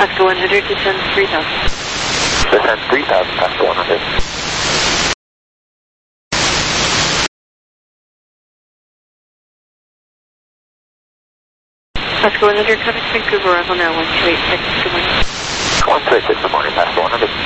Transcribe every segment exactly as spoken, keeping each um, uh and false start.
Pascal one hundred, descend three thousand. Descend three thousand, Pascal one hundred. Pascal one hundred, contact Vancouver, arrival now one two eight six, good morning. one two eight six, good morning, Pascal one hundred.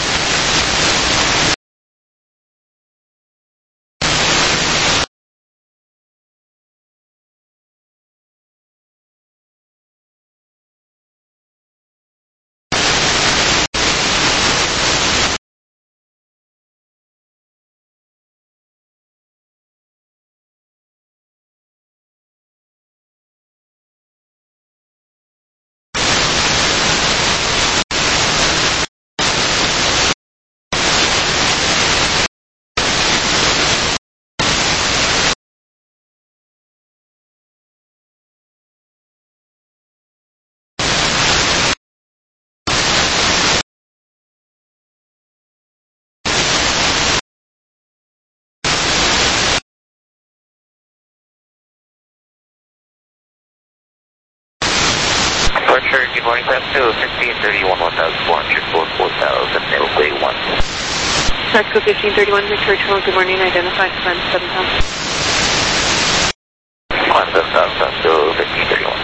Departure, good morning, Pascal fifteen thirty-one, one thousand four hundred, four four thousand, Middleway one. Pascal fifteen thirty-one, Victoria Terminal, good morning, identified, climb seven thousand. Climb seven thousand, Pascal fifteen thirty-one.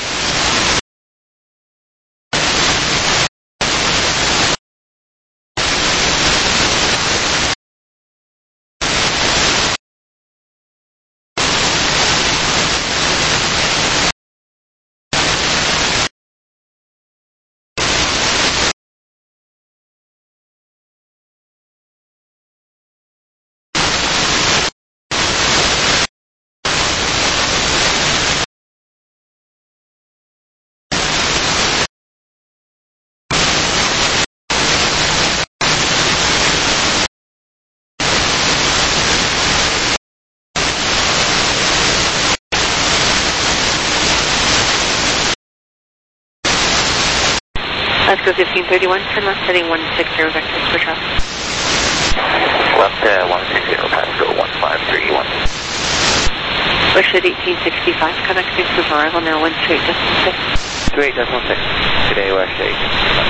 Pascal fifteen thirty-one, turn left heading one six zero vectors for traffic. Left uh, one six zero, Pascal one five three one. Bushhead eighteen sixty-five, contact Vancouver, arrival now one two eight decimal six. two eight decimal six, today West eight.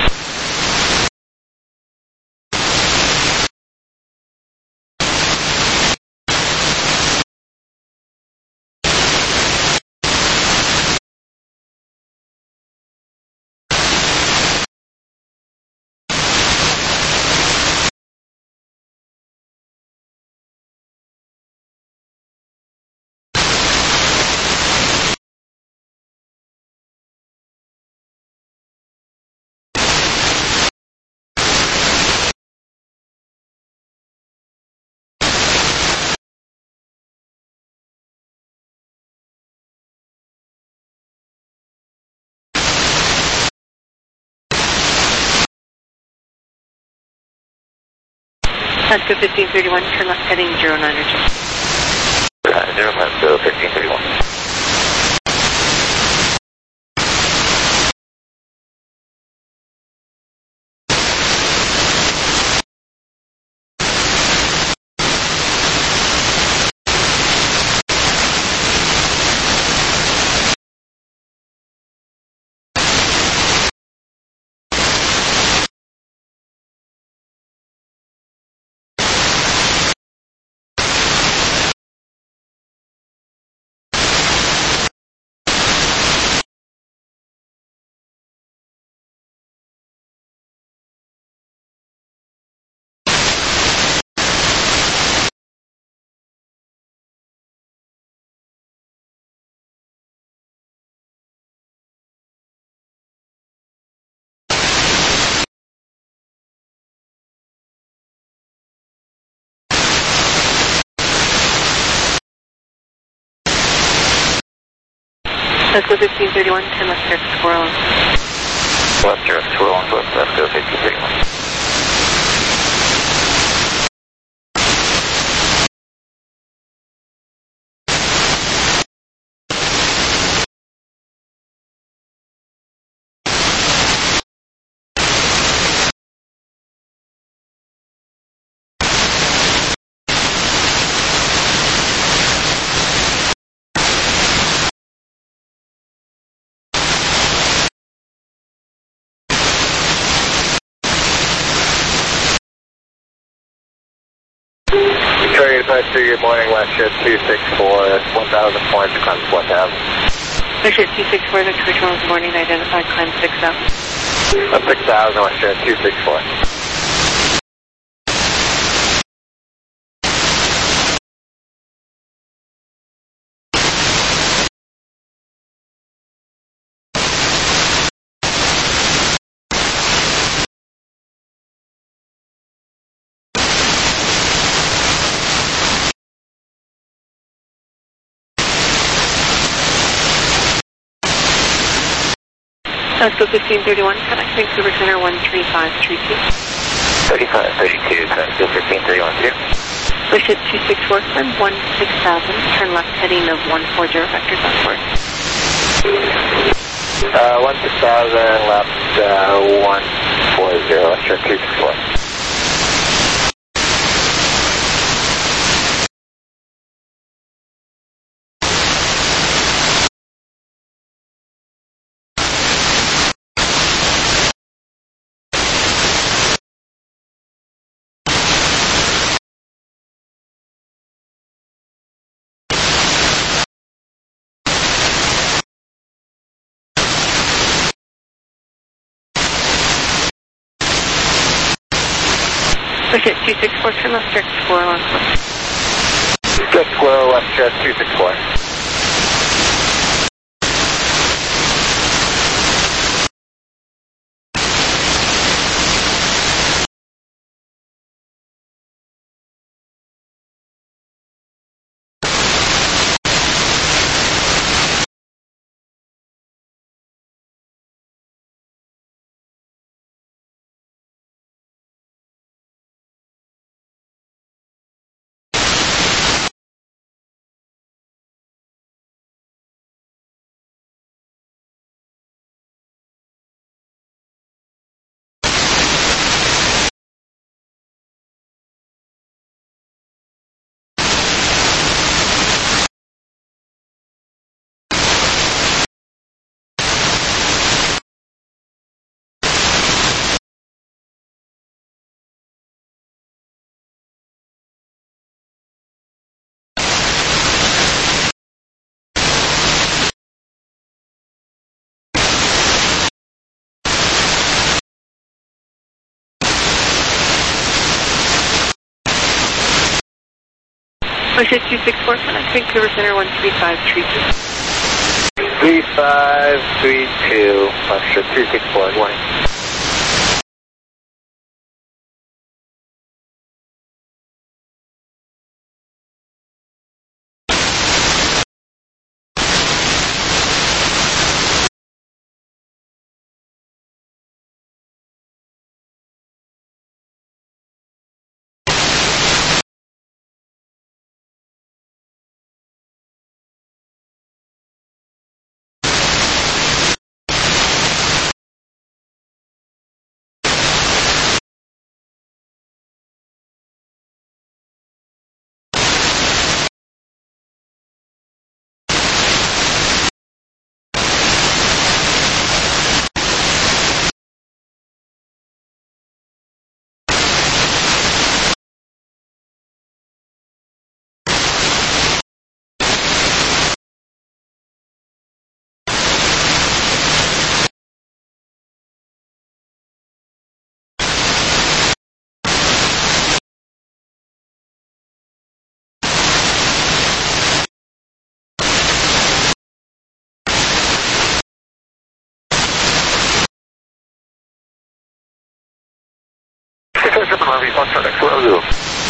Pascal fifteen thirty-one, turn left heading zero nine two. Uh, zero Pascal fifteen thirty-one. Pascal fifteen thirty-one, turn left direct squirrel. Left direct squirrel on West Pascal fifteen thirty-one. Forestry, good morning, WestJet two six four, one thousand points, climb one thousand. WestJet two six four, Victoria Toronto, good morning, identified climb six thousand. Uh, six thousand, WestJet two six four. Let's go fifteen thirty-one, connect Vancouver Center one three five three two. thirty-five thirty-two, connect to fifteen thirty-one two. WestJet two six four, climb one six thousand, turn left heading of one four zero, vectors on board. Uh, one six thousand, left uh, one four zero, WestJet two six four. WestJet two six four, turn left direct squirrel on course. Good squirrel, WestJet two six four. WestJet two six four, connect Vancouver Center one three five three two. three five three two, WestJet two six four, good morning. Harvey, Foxtrot X-Ray Zulu.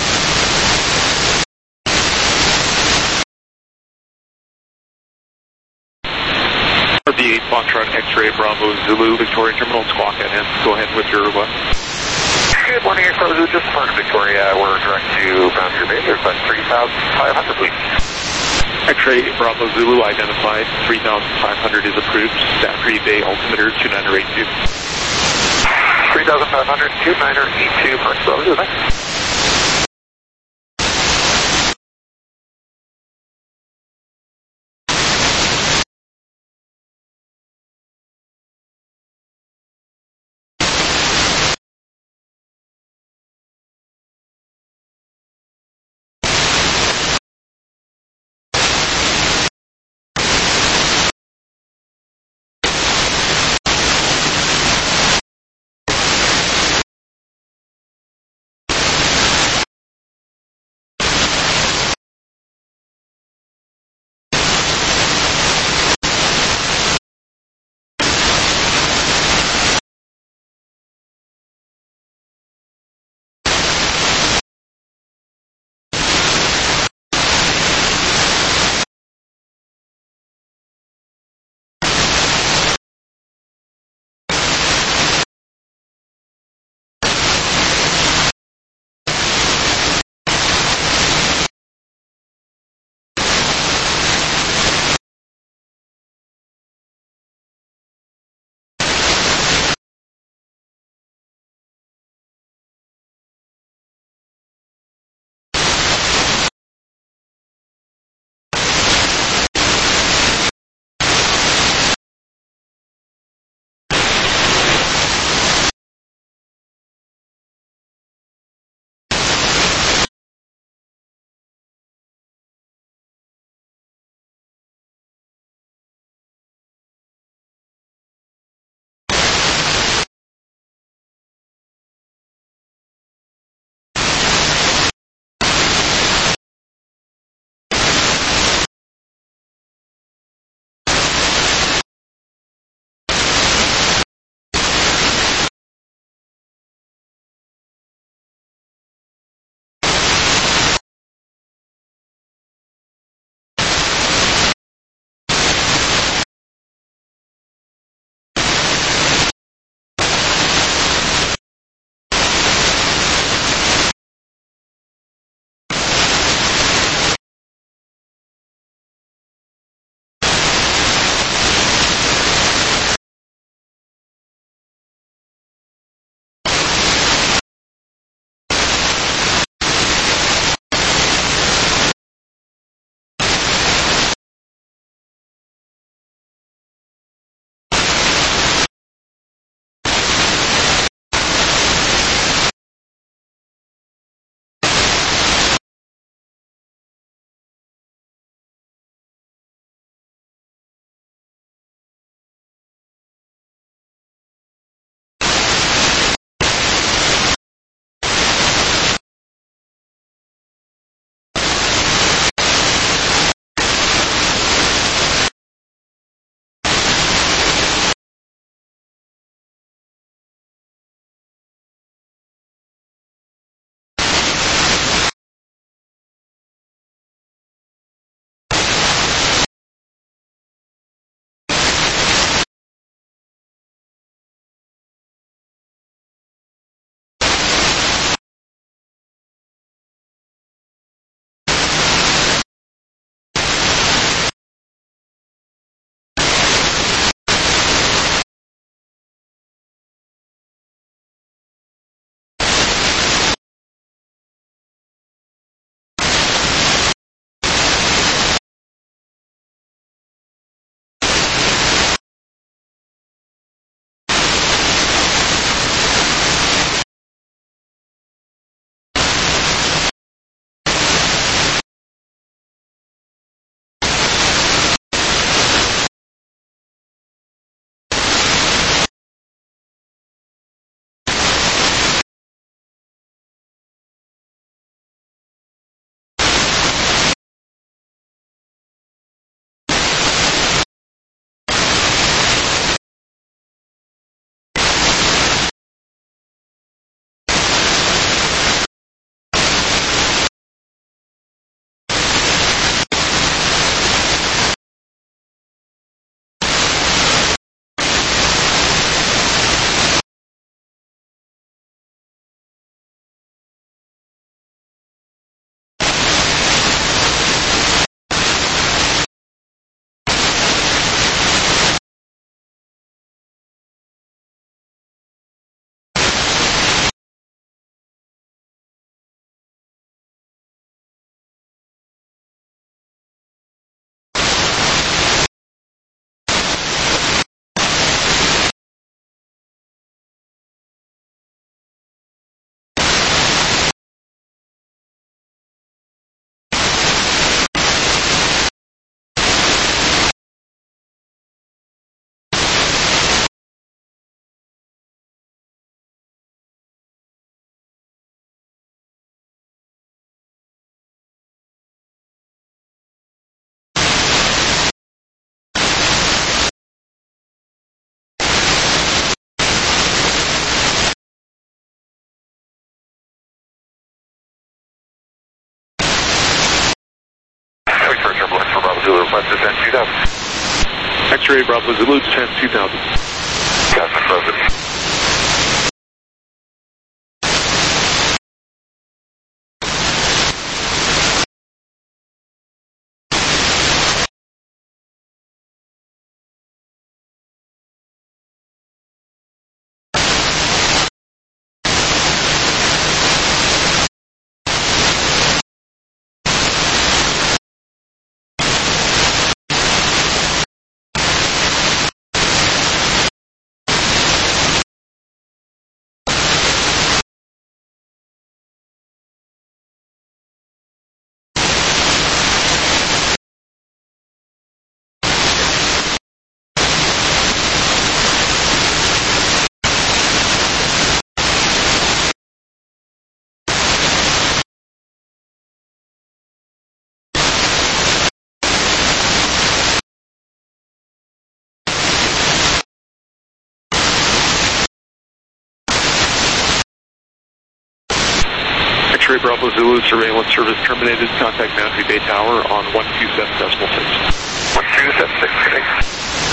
The Foxtrot X-Ray Bravo Zulu, Victoria Terminal, Squawk N S. Go ahead with your request. Good morning, X-Ray Zulu. Just for Victoria, we're direct to Boundary Bay. Request three thousand five hundred, please. X-Ray Bravo Zulu identified. three thousand five hundred is approved. Zachary Bay altimeter two nine eight two. three thousand five hundred, two nine eight two for X-Ray Zulu. Thanks. X-ray Triple X for Bravo Zulu, request descent two thousand. X-ray Bravo Zulu, descent two thousand. Captain President. X-ray Bravo Zulu, surveillance service terminated. Contact Boundary Bay Tower on one two seven decimal six. one two seven six, six.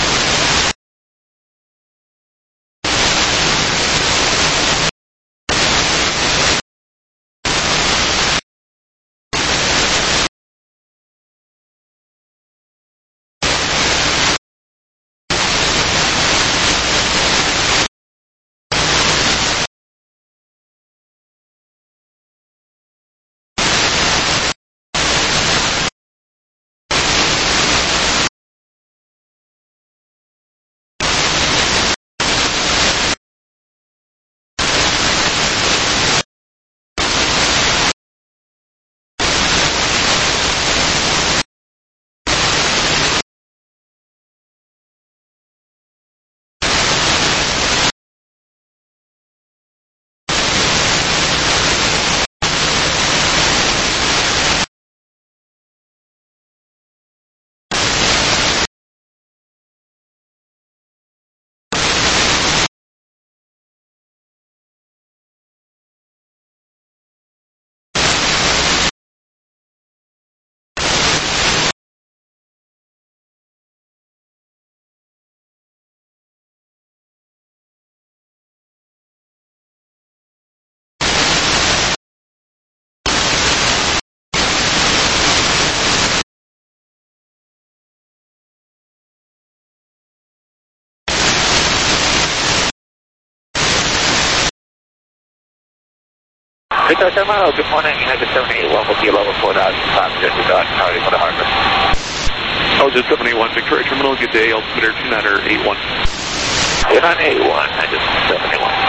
Victor Terminal, good morning, United seventy-eight, welcome to level four thousand five hundred, dot target for the harbor. Elgin seven eight one, Victoria Terminal, good day, altimeter two nine eight one. two nine eight one, United seven eight one.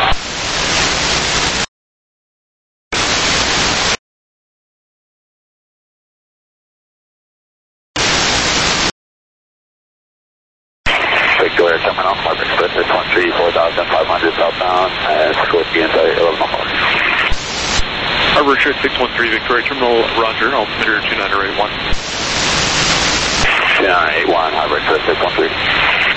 Victoria Terminal, Mark Express, one three four thousand five hundred southbound, and Scorpion, eleven one. Harbor Trade six one three, Victoria Terminal, roger, altimeter two nine eight one. two nine eight one, Harbor Trade six one three.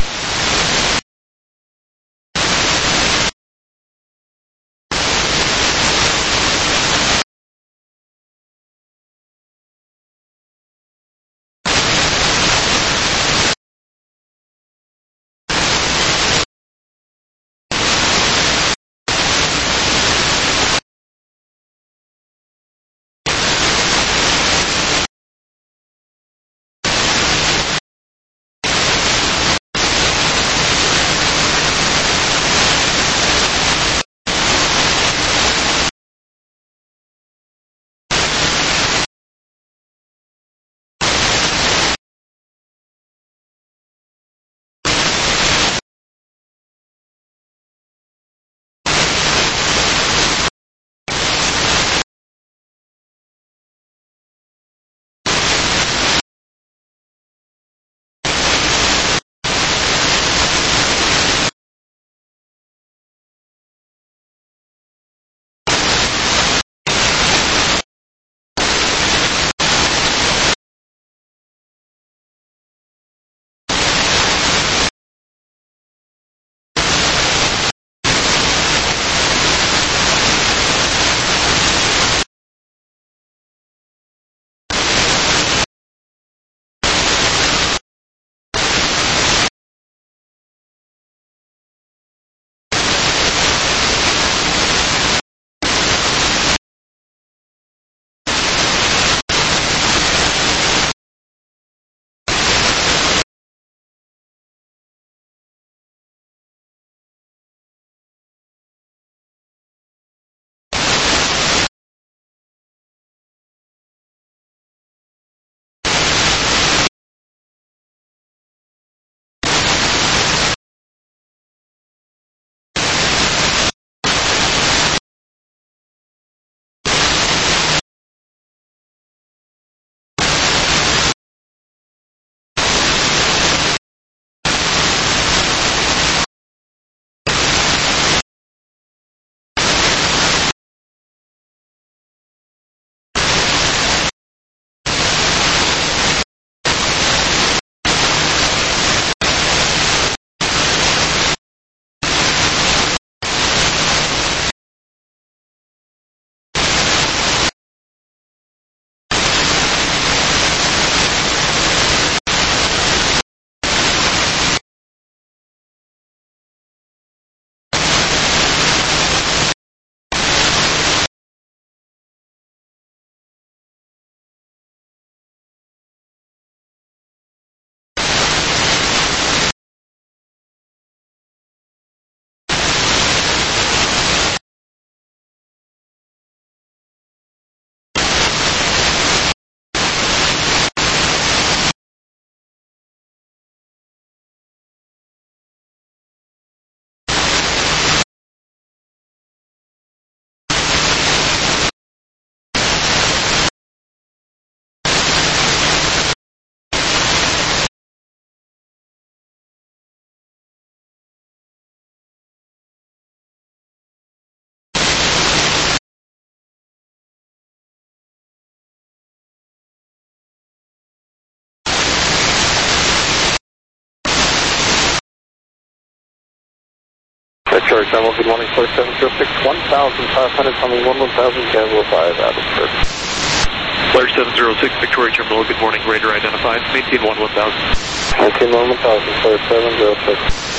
Victoria Terminal, good morning, four seven zero six, one thousand five hundred, coming one one thousand, Gamble five, Abbotsford. Flare seven zero six, Victoria Terminal, good morning, radar identified, maintain one one thousand. Maintain one one thousand, Flare seven zero six.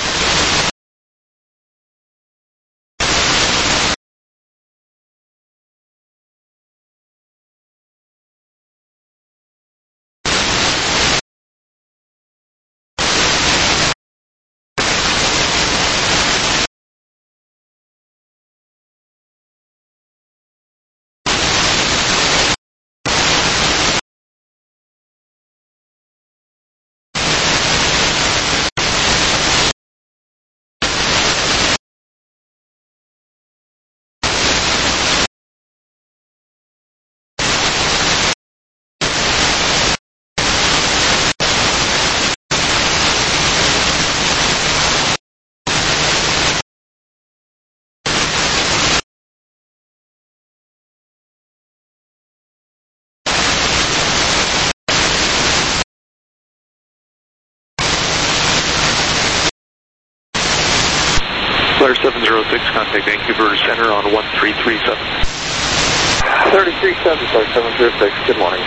Flare seven zero six, contact Vancouver Center on one three three seven. thirty-three seven, Flare seven zero six, good morning.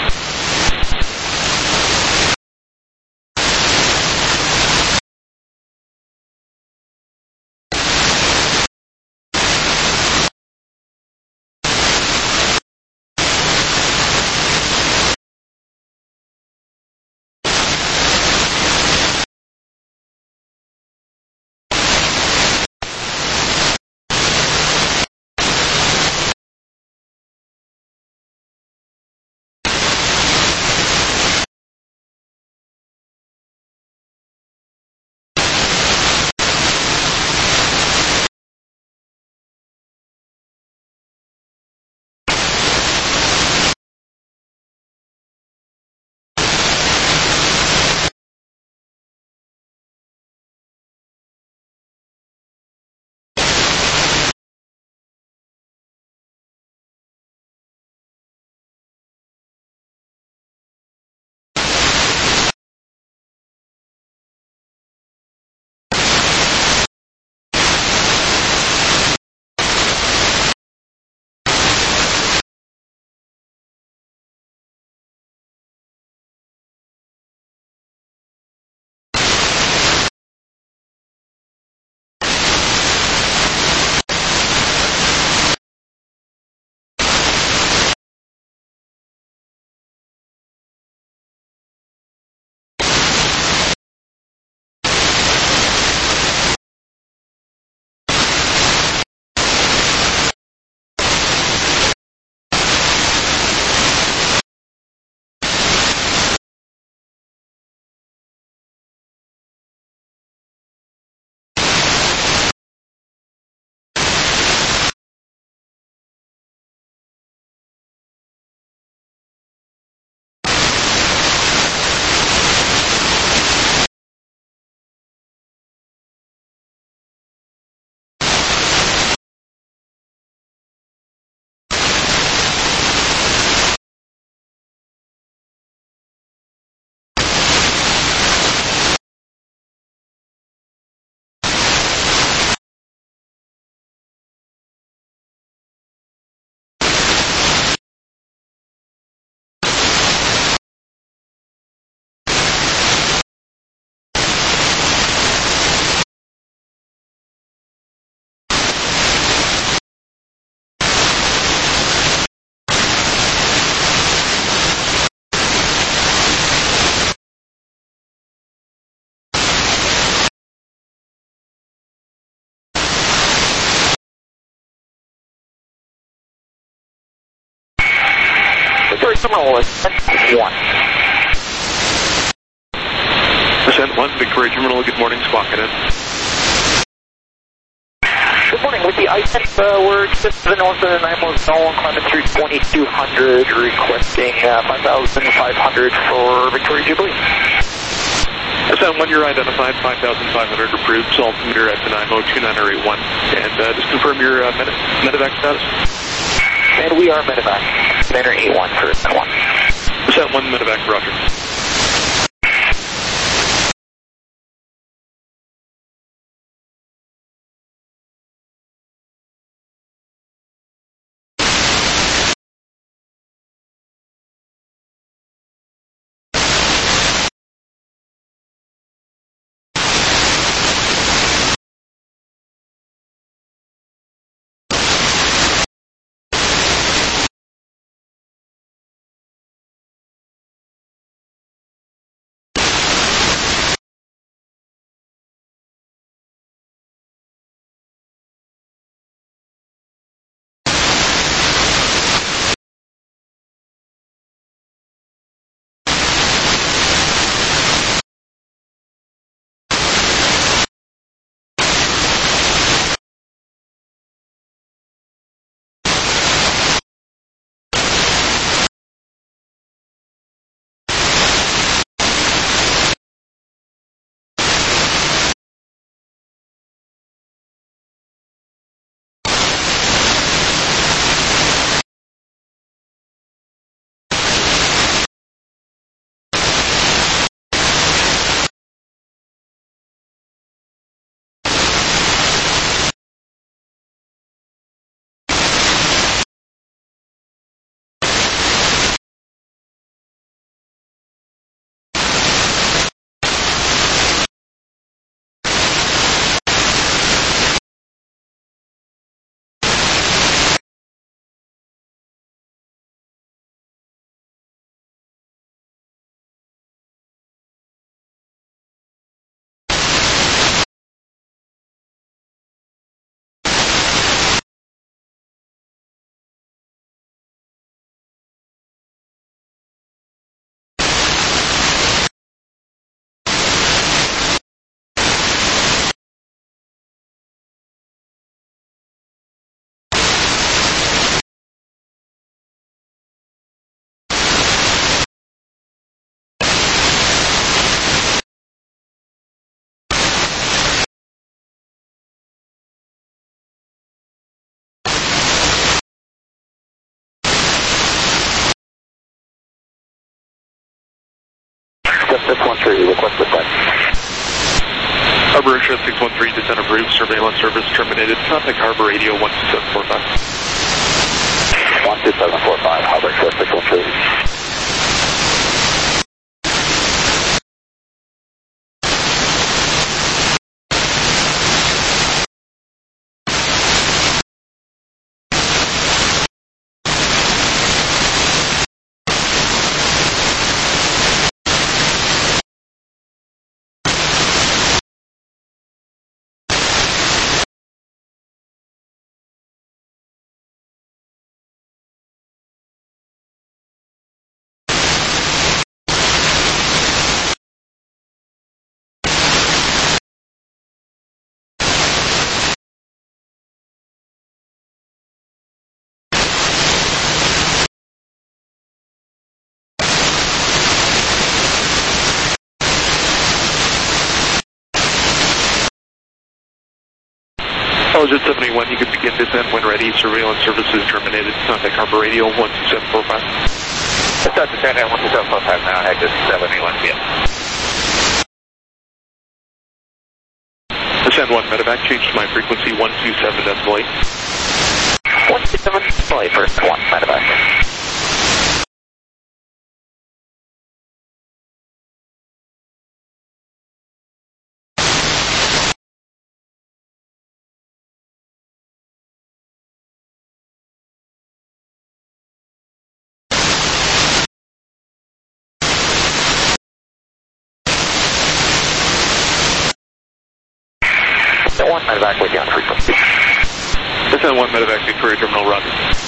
Victoria Terminal, ascent one. Ascent one, Victoria Terminal, good morning, squawking in. Good morning, with the ascent, uh, we're just to the north of the Nanaimo zone, climbing through twenty-two hundred, requesting uh, five thousand five hundred for Victoria Jubilee. Ascent one, you're identified, five thousand five hundred approved, altimeter at Nanaimo two nine zero eight one, and uh, just confirm your uh, med medevac status. And we are medevac, Banner eight one for Ascent one. Ascent one, medevac, roger. six one three, request dispatch. Harbor Express six one three, descent approved, surveillance service terminated. Contact Harbor Radio one two seven four five. one two seven four five, Harbor Express six one three. Intelligence seven eight one, you can begin descent when ready. Surveillance services terminated. Contact Harbor Radio one two seven four five. Descent descent at one two seven four five now, head to seven eight one, yeah. Descent one, medevac, change to my frequency one two seven decimal eight. one two seven decimal eight, first one, medevac. one medevac with you on frequency. Descent one, medevac, Victoria Terminal, roger.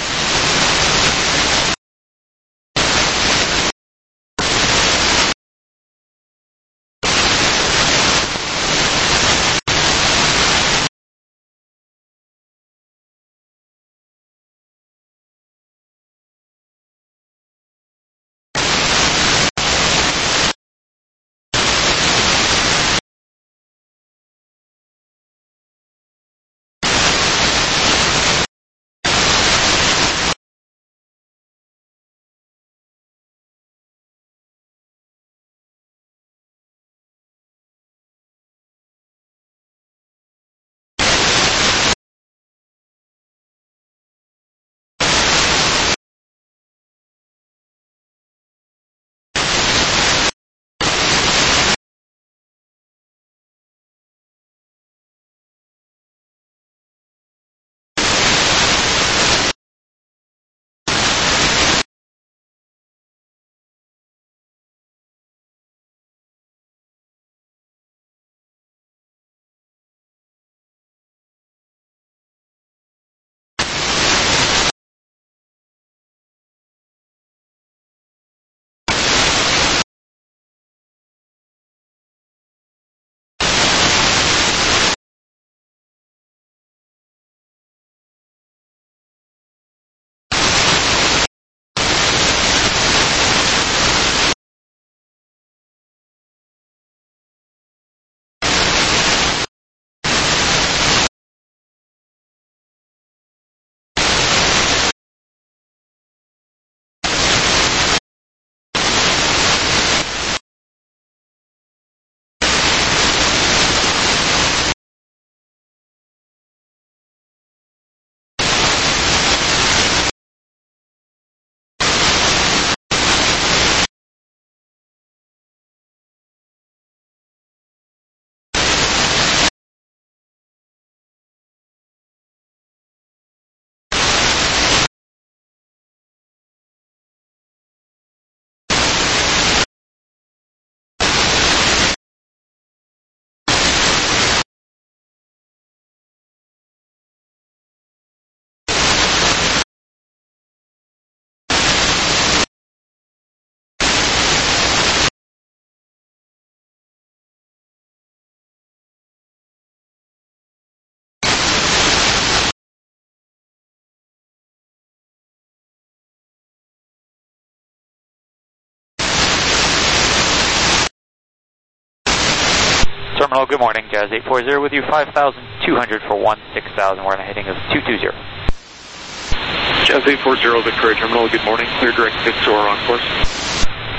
Terminal, good morning. Jazz eight four zero with you, five thousand two hundred for one six thousand. We're on a heading of two two zero. Jazz eight four zero, Victoria Terminal, good morning. Clear direct fix or on course.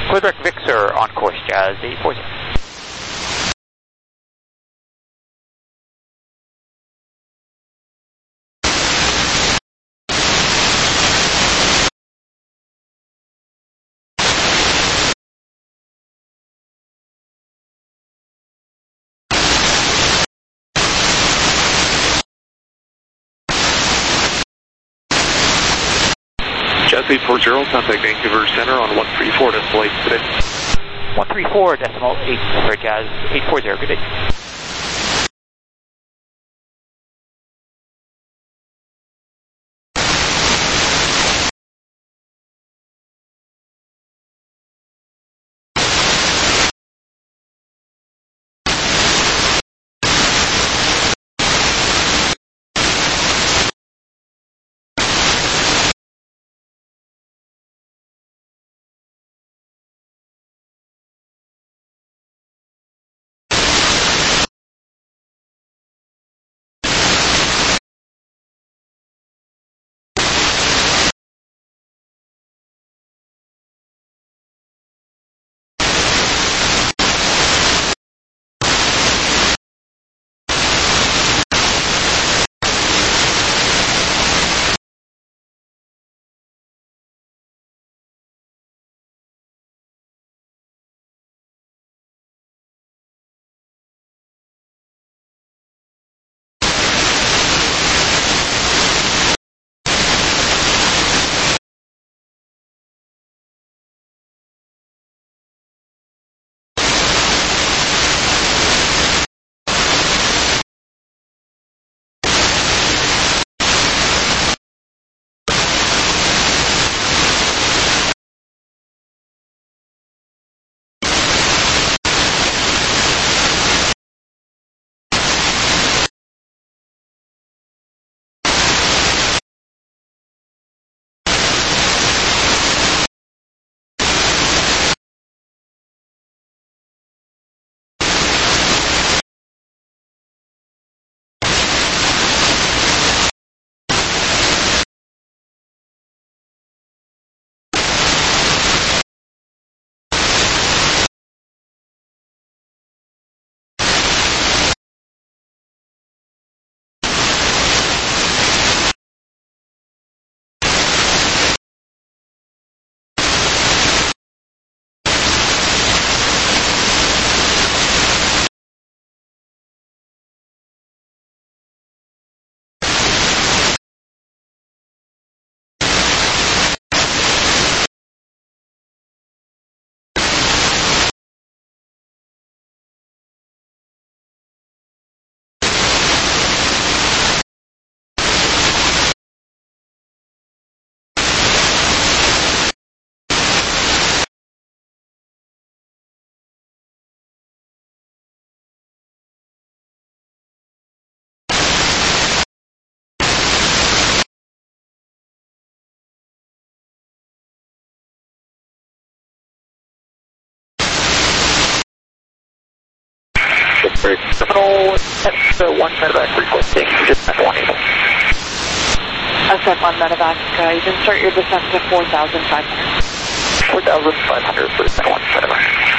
Quebec Victor on course, Jazz eight forty. Jazz eight forty, contact Vancouver Center on one three four decimal eight today. one three four decimal eight for Jazz eight forty, good day. Terminal, that's uh, one medevac requesting just one. Ascent one medevac, uh, you can start your descent to four thousand five hundred. four thousand five hundred for descent one medevac.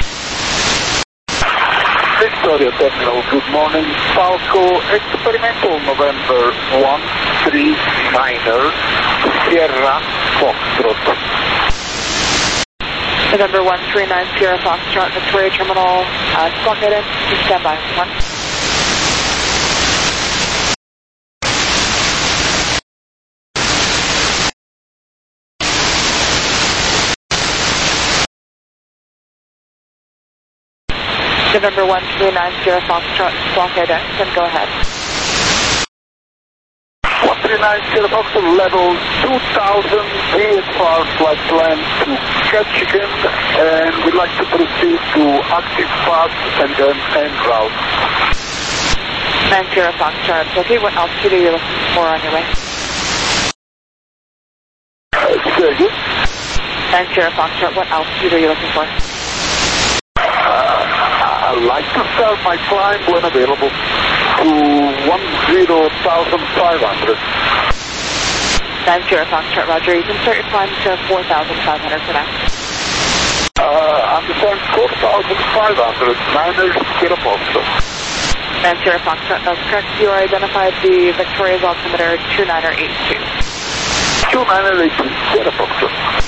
Victoria Terminal, good morning. Falco Experimental November one three niner, Sierra Foxtrot. November one three nine, Sierra Foxtrot, Victoria Terminal, uh, squawk it in, just stand by, one. November one three nine, Sierra Foxtrot, squawk I D X, and go ahead. one three nine, Sierra Foxtrot, level two thousand, V S R flight plan to Ketchikan, and we'd like to proceed to active path and then en route. nine Sierra Foxtrot, okay, what altitude are you looking for on your way? Uh, say again? nine Sierra Foxtrot, what altitude are you looking for? I'd like to start my climb when available to ten thousand five hundred. nine Sierra Foxtrot, roger. You can start your climb to four thousand five hundred for now. Uh, and descend four thousand five hundred, Niner Sierra Foxtrot. And Sierra Foxtrot, that's correct. You are identified the Victoria's altimeter two niner eight two. two niner eight two, Sierra Foxtrot.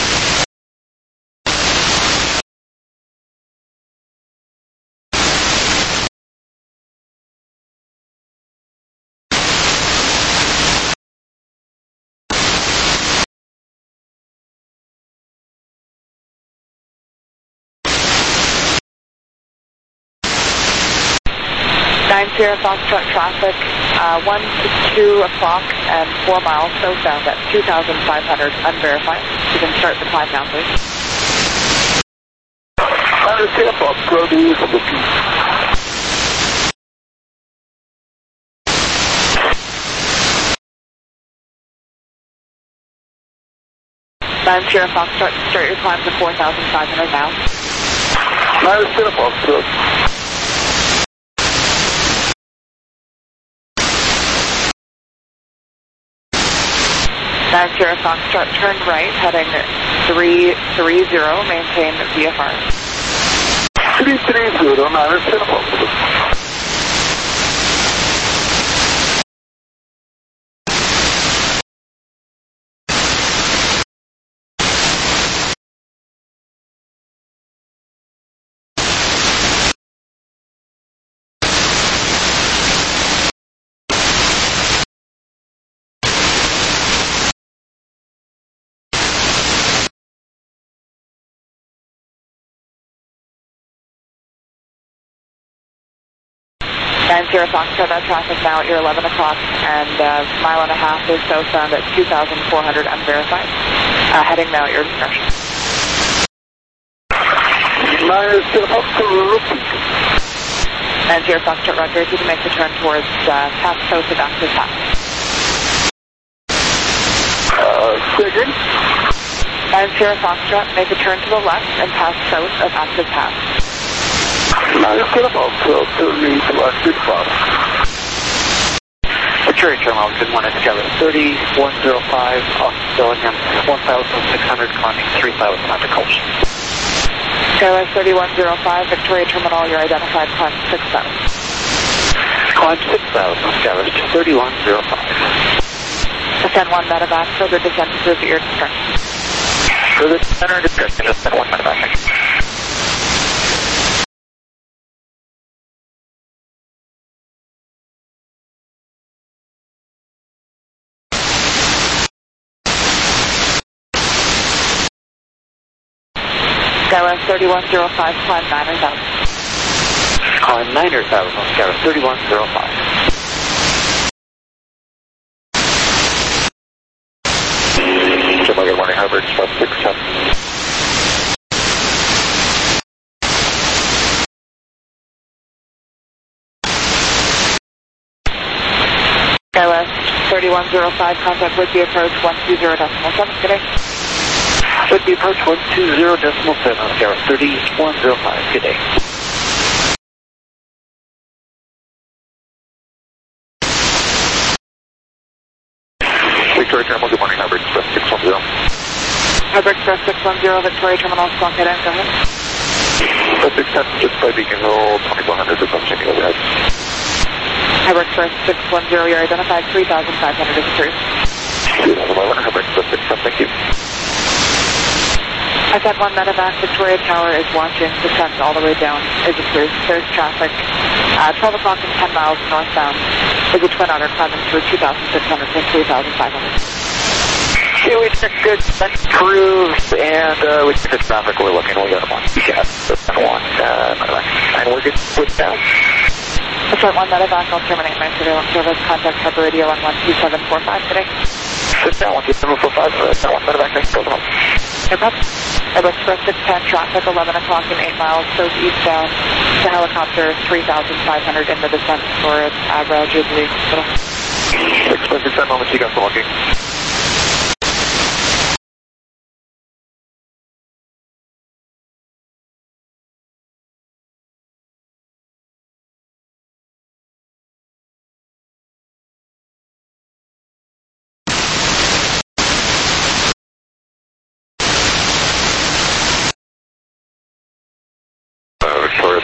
nine Sierra Foxtrot traffic, uh, one to two o'clock and four miles southbound at two thousand five hundred, unverified. You can start the climb now, please. nine Sierra Foxtrot is looking. nine Sierra Foxtrot, start your climb to four thousand five hundred now. nine Sierra Foxtrot. nine Sierra Foxtrot, turn right, heading three three zero, maintain V F R. three three zero, nine Sierra Foxtrot. nine Sierra Foxtrot, that traffic now at your eleven o'clock, and uh, mile and a half is southbound at two thousand four hundred, unverified. Uh, heading now at your discretion. nine Sierra Foxtrot looking. nine Sierra Foxtrot, roger, you can make the turn towards uh, pass south of Active Pass. Uh, second. nine Sierra Foxtrot, make a turn to the left and pass south of Active Pass. nine Sierra Foxtrot, turning to Active Pass. Victoria Terminal, good morning, Together thirty one zero five, off Dillingham, one thousand six hundred, climbing three thousand under caution. Skywest thirty-one zero five, Victoria Terminal, you're identified, climb six thousand. Climb six thousand, Skywest thirty-one zero five. Descent one medevac, further descent is at your discretion. Further center discretion, descent one medevac. Skywest thirty-one zero five, climb niner thousand. Climb niner thousand, Skywest thirty-one zero five. Good morning, Hubbard, plus six seven. Skywest thirty-one zero five, contact Whitby approach one two zero decimal seven, good day. Whitby approach one two zero decimal seven, Skywest thirty-one zero five, good day. Victoria Terminal, good morning, Hubbard, Express six one zero. Hubbard Express six one zero, Victoria Terminal, squawk head in, go ahead. Express six ten, just by Beacon Hill, twenty-one hundred, requesting overhead. Hubbard Express six one zero, you're identified, three thousand five hundred is approved. two thousand eleven, Hubbard Express six ten, thank you. Ascent one medevac, Victoria Tower is watching, descent all the way down is approved. There's traffic, uh, twelve o'clock and ten miles northbound is a Twin Otter climbing through two thousand six hundred to three thousand five hundred. Okay, we took good grooves, and uh, we took good traffic. We're looking, we got one. Yeah, one, uh, and we're good with that. Ascent one medevac, I'll terminate my surveillance service. Contact Hub Radio on one two seven four five today. Sit down, one two seven four five, uh, one medevac, next go home. No problem. Airbus Express six ten, traffic eleven o'clock and eight miles, southeastbound to helicopter three thousand five hundred in the descent for Abra Jubilee Hospital. Express six ten, moment, you got the looking.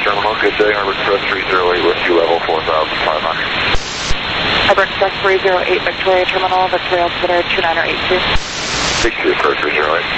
Terminal. Good day. Harbor Express three zero eight, rescue level four thousand five hundred. Harbor Express three zero eight, Victoria Terminal, Victoria altimeter two nine eight two. six two, approach three zero eight.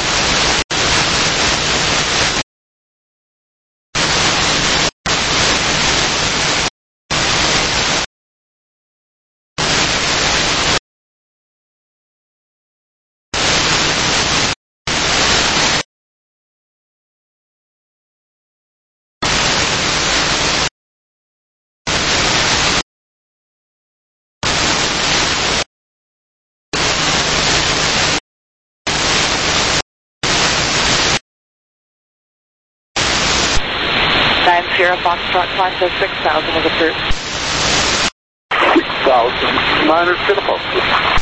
nine zero Foxtrot, climb to six thousand is approved. six thousand, Niners to the Foxtrot.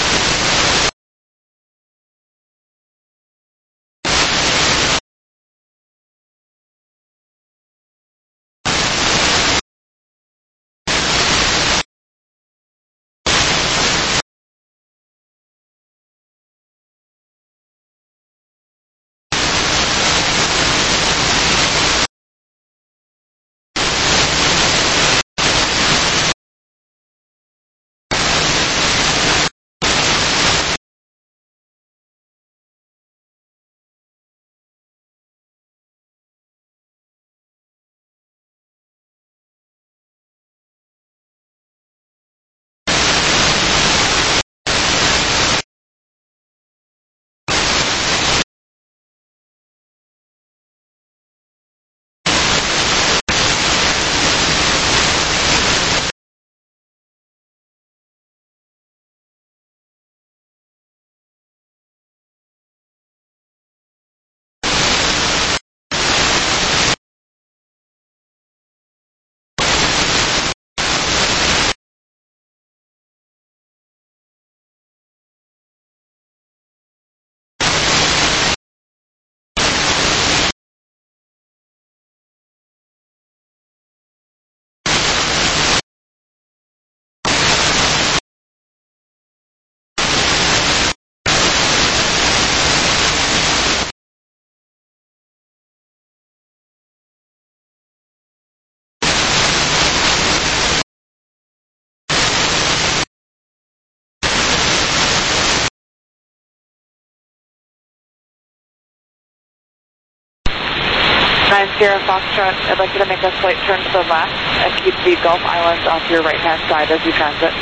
nine zero Foxtrot, I'd like you to make a slight turn to the left and keep the Gulf Islands off your right-hand side as you transit.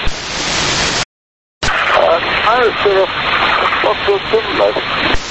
Uh, nine zero Foxtrot to the left.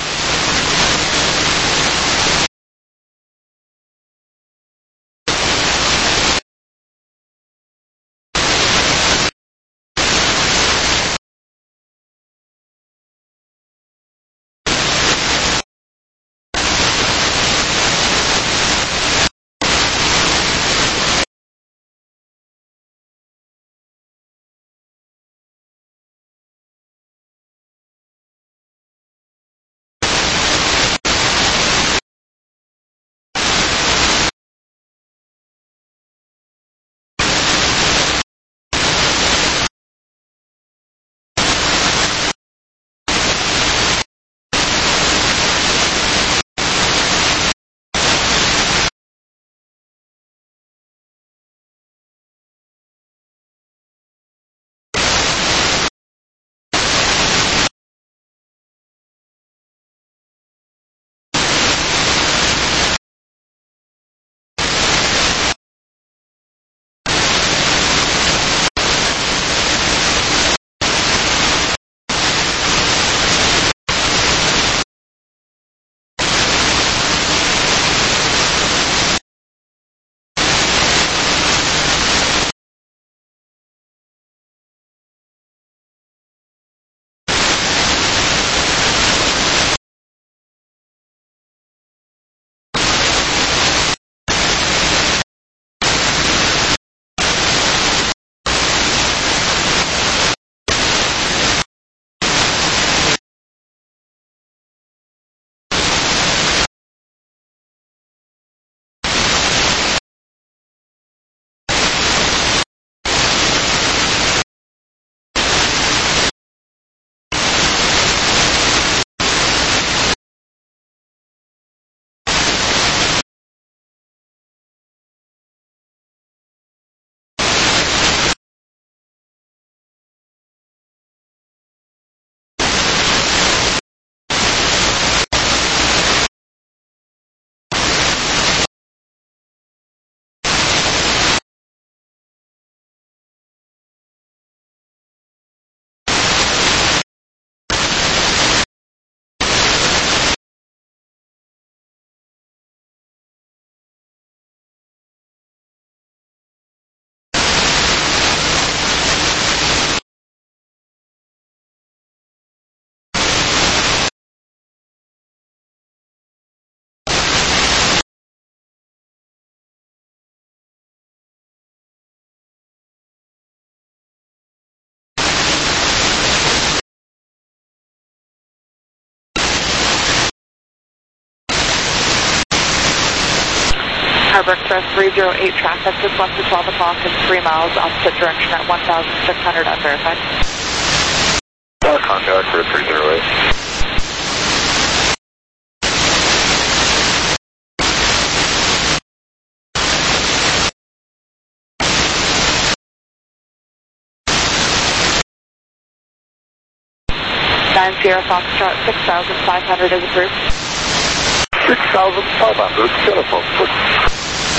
Harbor Express three oh eight traffic just west of twelve o'clock and three miles opposite direction at one thousand six hundred unverified. Uh, contact for three oh eight. nine Sierra Foxtrot, six thousand five hundred is approved. six thousand five hundred, telephone, please.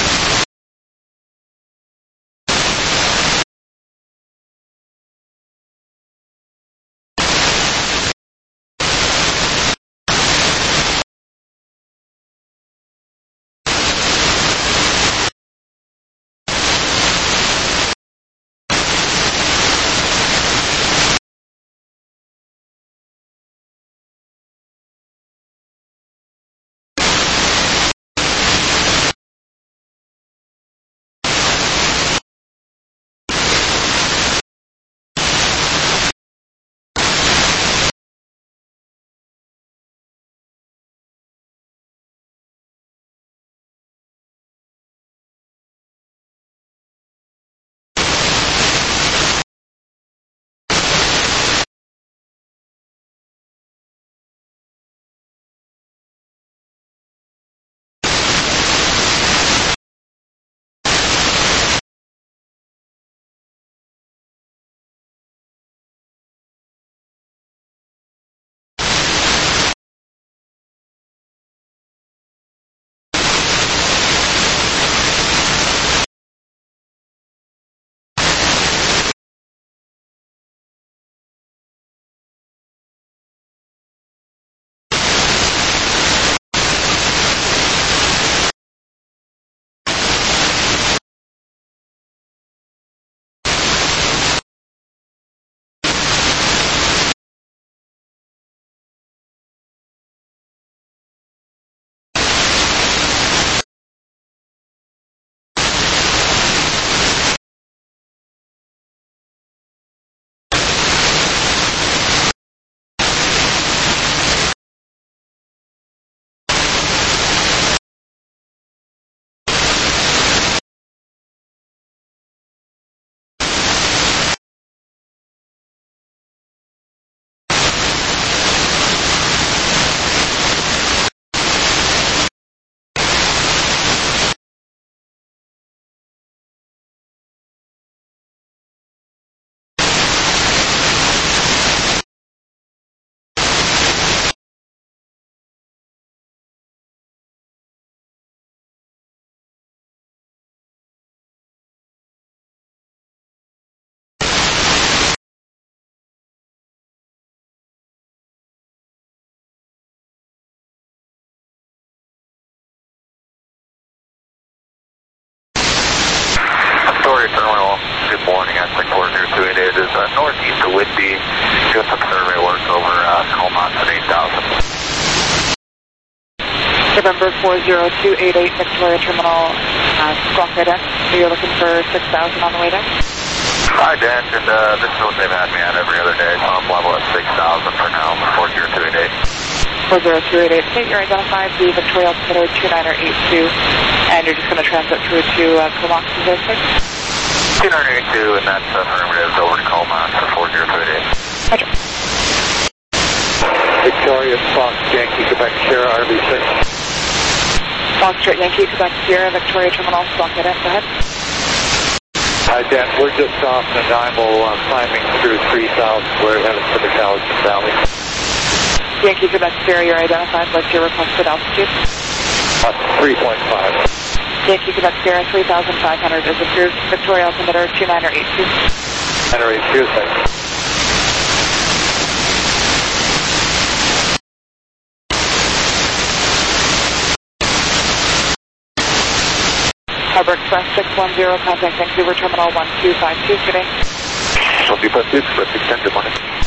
Good morning, I think four zero two eight eight is uh, northeast of Whitby. Doing some survey work over uh, Colmont at eight thousand. November four zero two eight eight, Victoria Terminal, uh, Squawk right in. So you're looking for six thousand on the way down? Hi, Dan, and uh, this is what they've had me at every other day, so I'm level at six thousand for now, four zero two eight eight. four zero two eight eight, state you're identified, the Victoria altimeter two nine eight two, and you're just going to transit through to uh, Comox, is that sir? two nine eight two, and that's affirmative over to Comox for four zero two eight eight. Roger. Victoria, Fox, Yankee, Quebec, Sierra, R V six. Foxtrot, Yankee, Quebec, Sierra, Victoria Terminal, Squawk right in, go ahead. Hi, Dan, we're just off Nanaimo, uh, climbing through three thousand. We're headed for the Gallatin Valley. Yankee, Quebec, Sierra, you're identified. What's your requested altitude? Uh, three point five. Yankee, Quebec, Sierra, three thousand five hundred is approved. Victoria altimeter two nine eight two. nine eight two, thanks. Harbor Express six one zero, contact Vancouver Terminal one two five two, good day. one two five two, Express six ten, good morning.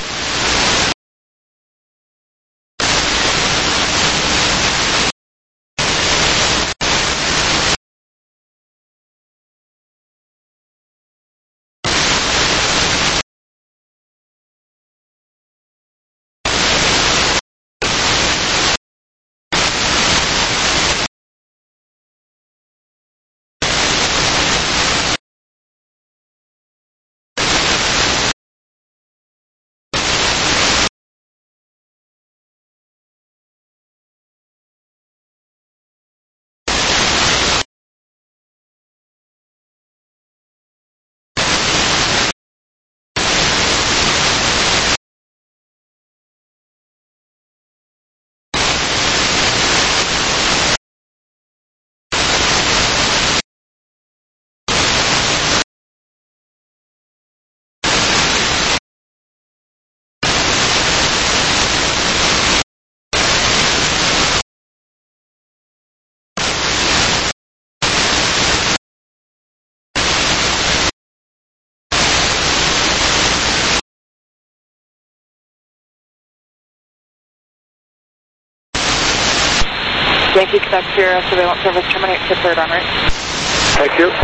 Yankee Quebec Sierra surveillance service terminates to third on right. Thank you.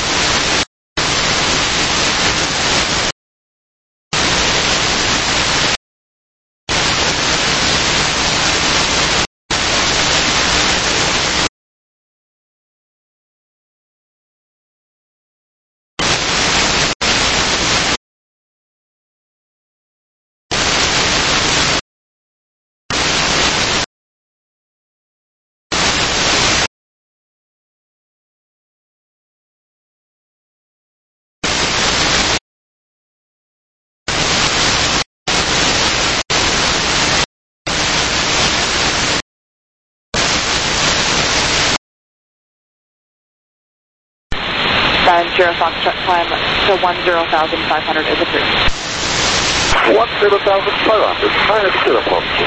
Nine zero Foxtrot climb to one zero thousand five hundred is approved. one zero thousand five hundred, minus zero point two.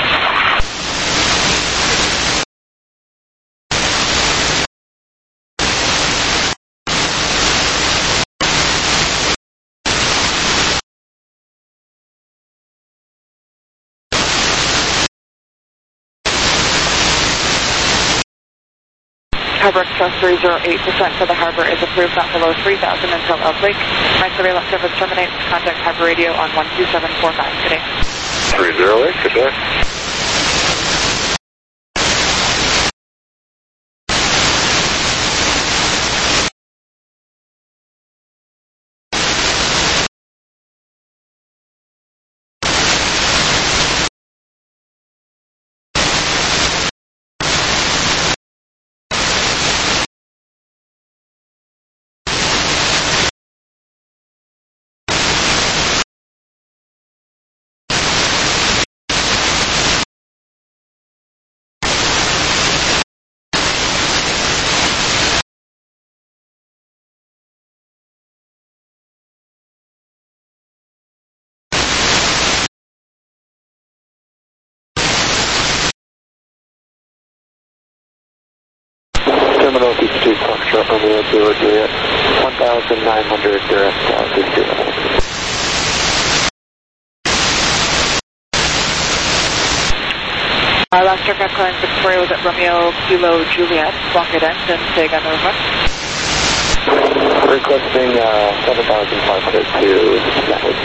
Harbor Express three zero eight percent for the harbor is approved not below three thousand until Elk Lake. My surveillance service terminates. Contact harbor radio on one two seven four five today. three zero eight, good day. Terminal fifty-two Foxtrot Romeo Kilo Juliet, one thousand nine hundred direct altitude. Our last aircraft calling Victoria was at Romeo Kilo Juliet, Blockade End, and say again the request. Requesting uh, seven thousand five hundred to Network.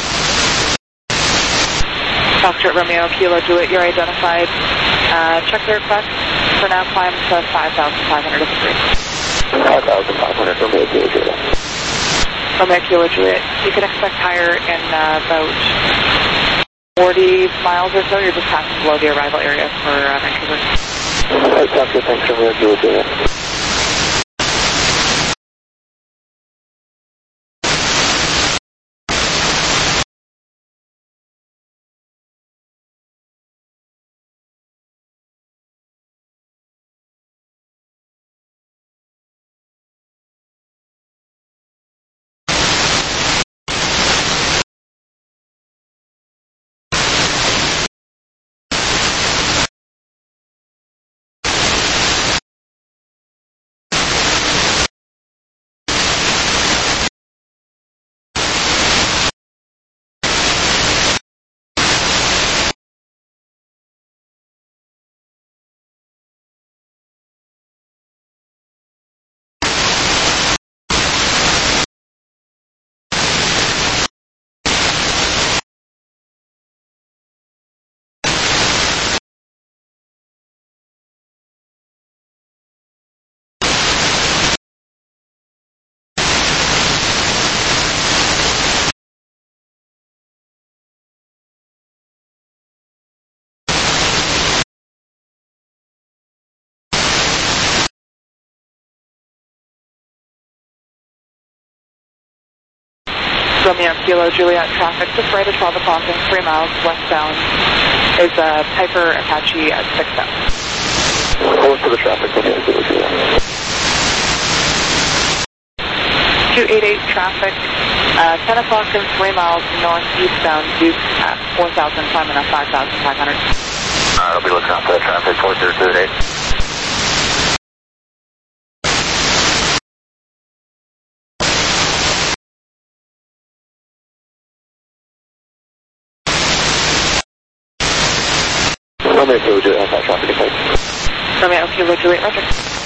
Foxtrot Romeo Kilo Juliet, you're identified. Uh, check the request. For now, climb to five thousand five hundred is approved. five thousand five hundred Romeo Kilo Juliet. Romeo Kilo Juliet, you can expect higher in uh, about forty miles or so. You're just passing below the arrival area for uh, Vancouver. Right, Doctor, thanks for Romeo Kilo Juliet. Romeo Kilo Juliet traffic just right at twelve o'clock and three miles westbound is uh, Piper Apache at six thousand. Hold to the traffic, Romeo Kilo Juliet. two eighty-eight traffic, uh, ten o'clock and three miles northeastbound Duke at four thousand, climbing at five thousand five hundred. Alright, I'll be looking out for that traffic, four zero two eight. Romeo Kilo Juliet, that traffic in place. Romeo, Kilo Juliet, Roger.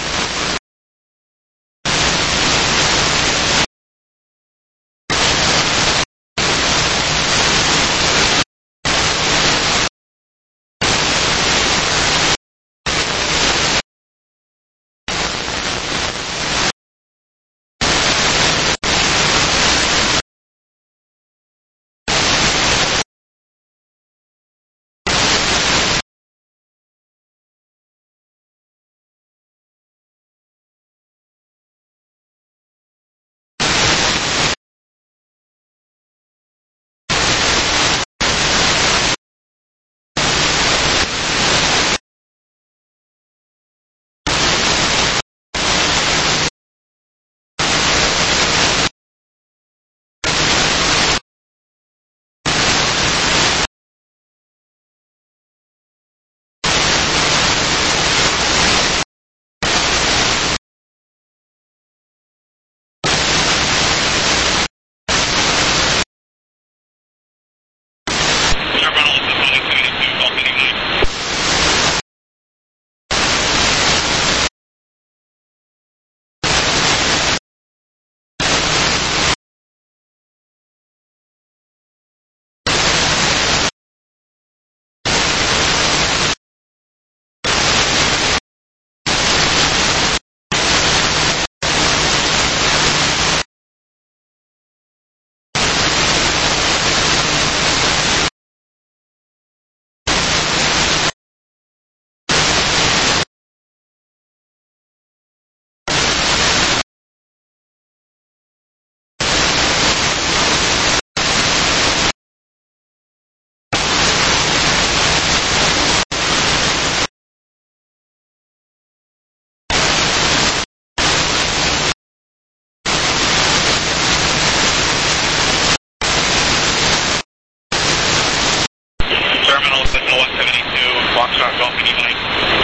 Foxtrot Golf, India Mike.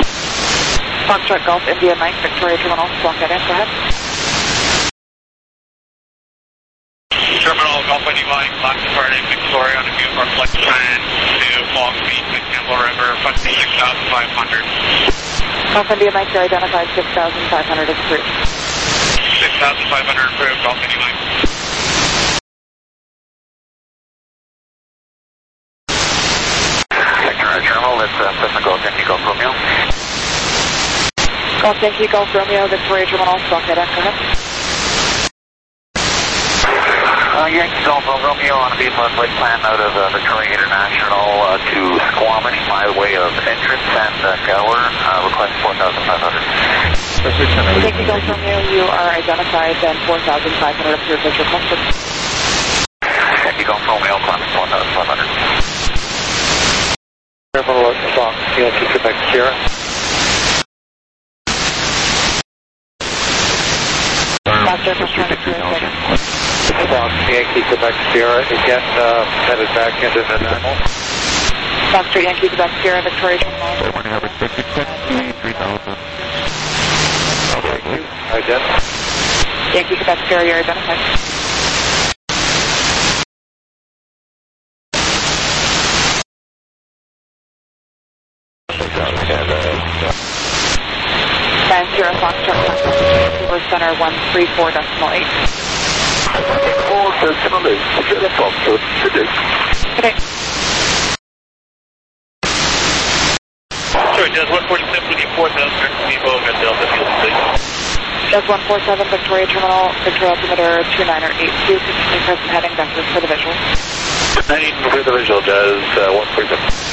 Foxtrot Golf, India Mike, Victoria Terminal, block that in, go ahead. Terminal Golf, India Mike, last departing Victoria on a Newport flight plan to Falls Beach and Campbell River, approximately six thousand five hundred. Golf, India Mike, you're identified six thousand five hundred is approved. six thousand five hundred approved, Golf, India Mike. Terminal, it's uh, Cessna Golf Yankee Golf Romeo. Golf Yankee Golf Romeo, Victoria Terminal, block that in, go ahead. Uh, Yankee Golf Romeo on a B plus flight plan out of uh, Victoria International uh, to Squamish by way of entrance and uh, Gower, uh, request four thousand five hundred. Yankee Golf Romeo, you are identified, then four thousand five hundred approved as requested. Yankee Golf Romeo, climb four thousand five hundred. Terminal at Fox, Yankee Quebec Sierra. Foxtrot Golf Romeo, Fox, Yankee Quebec Sierra, again uh, headed back into Nanaimo. Foxtrot Yankee Quebec Sierra, Victoria Terminal. three thousand. Identify. Yankee Quebec Sierra, you're identified. Nine zero Foxtrot Vancouver Center one three four decimal eight. four decimal eight, Victoria Foxtrot, today. Today. Sorry, does one forty-seven with you four thousand Vivo and Delta Fuel Station. Does one four seven Victoria Terminal, Victoria Altimeter two niner eight two, continue present heading vector for the visual. ninety for the visual, does uh, one forty-seven.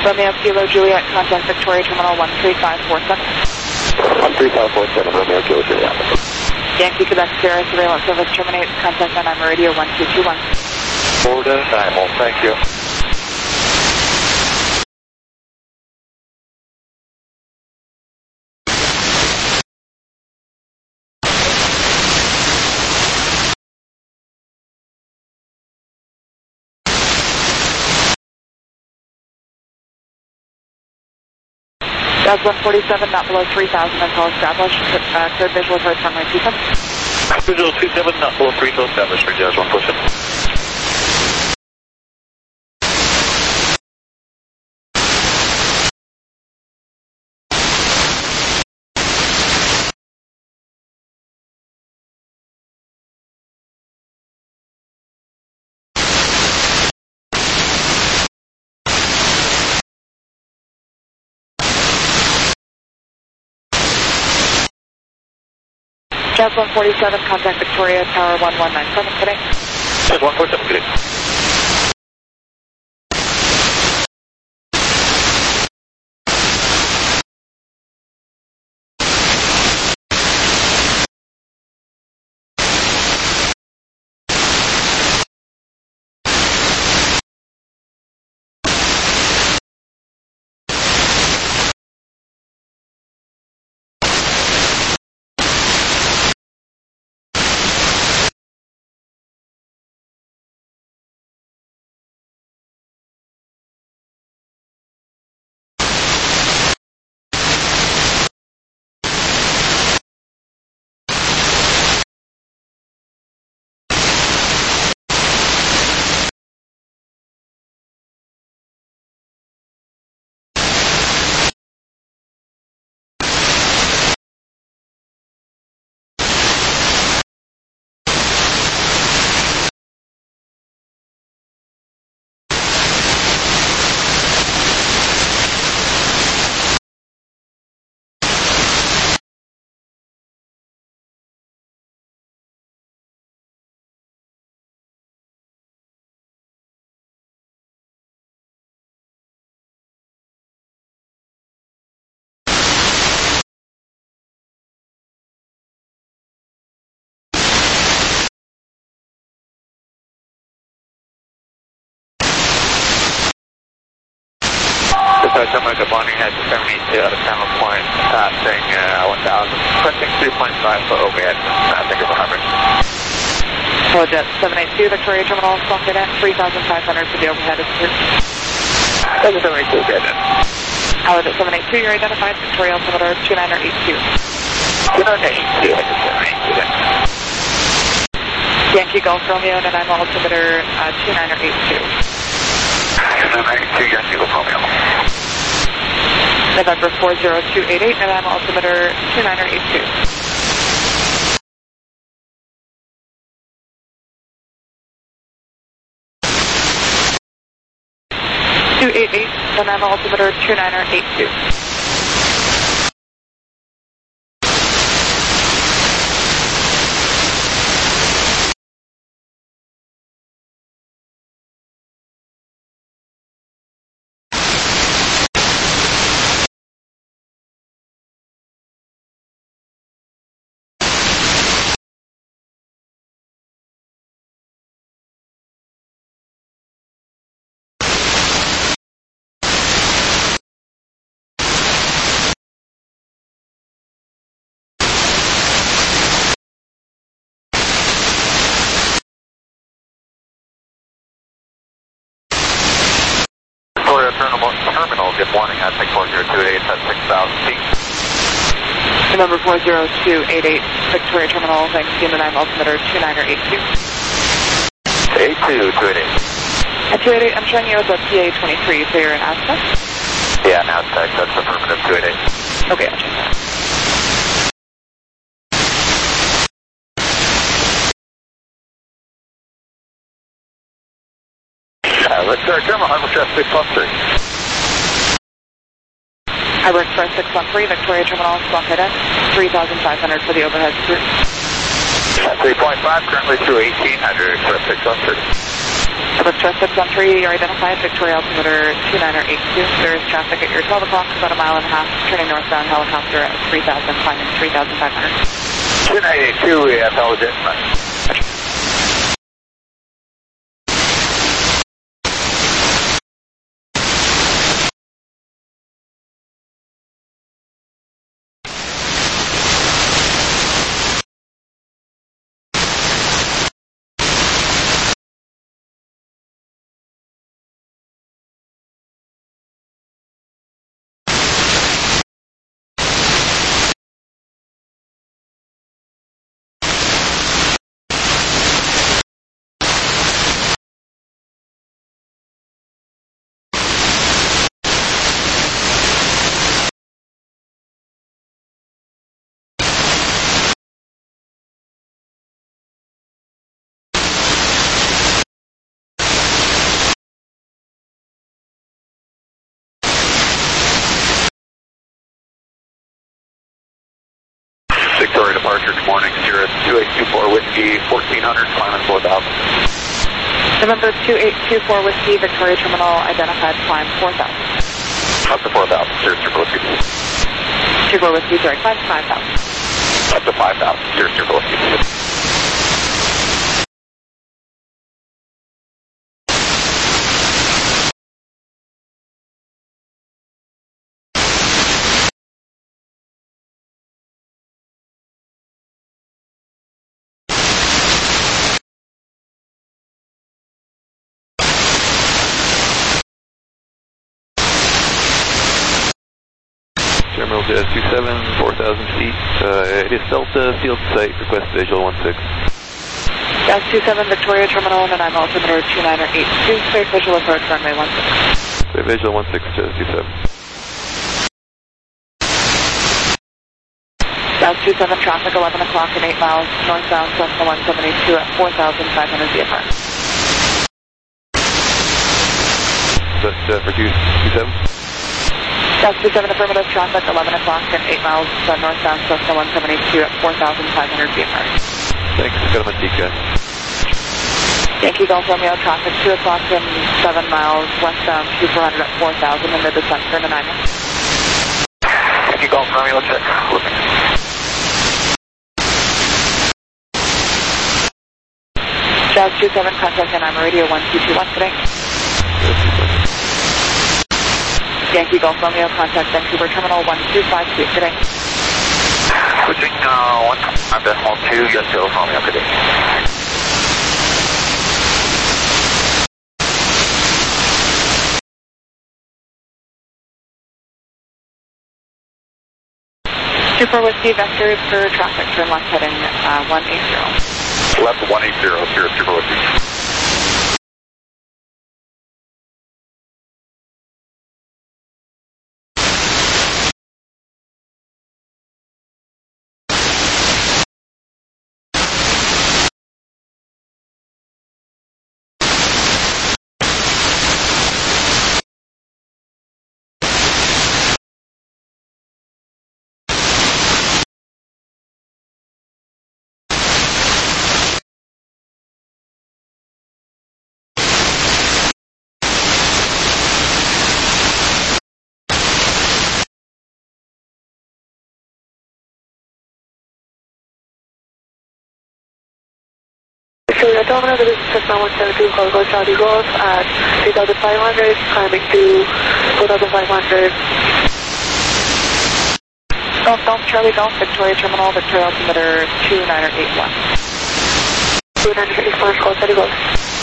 Romeo Kilo Juliet, contact Victoria Terminal one three five four seven. one three five four seven, Romeo Kilo Juliet. Yankee Quebec Sierra, surveillance service terminates. Contact on I'm radio one two two one. Forward and Animal, thank you. Jazz one forty-seven, not below three thousand until established. Uh, cleared visual for runway two seven. Visual two seven, not below three till established for Jazz one forty-seven. Jazz one forty-seven, contact Victoria Tower one one nine seven today. Jazz one forty-seven, good day. Someone good morning, head to seventy-two out of Channel Point, passing uh, one thousand, pressing three point five foot overhead, passing over Harvard. Hello, Jet seven eight two, Victoria Terminal, Squawk at three thousand five hundred for the overhead is clear. That's seven eight two, good then. Hello, Jet seven eight two, you're identified, Victoria altimeter two nine eight two. two nine eight two, seven eight two, then. Yankee Golf Romeo, and I'm altimeter uh, two nine eight two. two nine eight two, Yankee Golf Romeo. November four zero two eight eight, and I'm altimeter two nine eight two. two eight eight, and I'm altimeter two nine eight two. Terminal, good morning, I think four zero two eight eight, that's six thousand feet. November four zero two eight eight, Victoria Terminal, thanks, and I'm altimeter two nine eight two. eight two, two eight eight. At two eight eight, I'm showing you as a P A twenty-three, so you're in Aztec? Yeah, in Aztec, that's affirmative, two eight eight. Okay, I'll check that. Uh, let's start Terminal, Harbor Express six one three. Harbor Express six one three, Victoria Terminal, Squawk Head End, three thousand five hundred for the overhead through. three point five, currently through eighteen hundred, Express six one three. Quebec Express six one three, you're identified, Victoria altimeter two niner eight two. There is traffic at your twelve o'clock, about a mile and a half, turning northbound helicopter at three thousand, climbing three thousand five hundred. two nine eight two, we have intelligence. Victoria departure, good morning, Sierra two eight two four Whiskey, fourteen hundred, climbing four thousand. November two eight two four Whiskey, Victoria Terminal, identified, climb four thousand. Up to four thousand, Sierra Triple Whiskey. Triple Whiskey, sorry, climb five thousand. Up to five thousand, Sierra Triple Whiskey. Terminal Jazz two seven, four thousand feet. Uh, it is Delta Field Site, request visual one six. Jazz two seven, Victoria Terminal, and I'm altimeter two niner eight two, clear visual approach runway one six. Clear visual one six, Jazz two seven. Jazz two seven, traffic eleven o'clock and eight miles, northbound Cessna one seventy-two at four thousand five hundred V F R. That's uh, for two seven? Jazz two seven, affirmative, traffic eleven o'clock and eight miles, uh, northbound Cessna one seventy-two at four thousand five hundred V F R. Thanks, got him on T C A. Yankee Golf Romeo, traffic two o'clock and seven miles, westbound two four hundred at four thousand in the descent for Nanaimo. Yankee Golf Romeo, check. Jazz two seven, contact Nanaimo radio one two two one today. Yankee Golf Romeo, contact Vancouver Terminal one two five two today. Switching uh, one five decimal two, Yankee Golf Romeo today. Two four Whiskey, vector for traffic, turn left heading uh, one eight zero. Left one eight zero, Sierra Triple Whiskey. Victoria Terminal, this is Cessna one seventy-two, Golf Charlie Golf at three thousand five hundred, climbing to four thousand five hundred. Golf Golf Charlie Golf, Victoria Terminal, Victoria altimeter two niner eight one. two niner eight one, Golf Charlie Golf.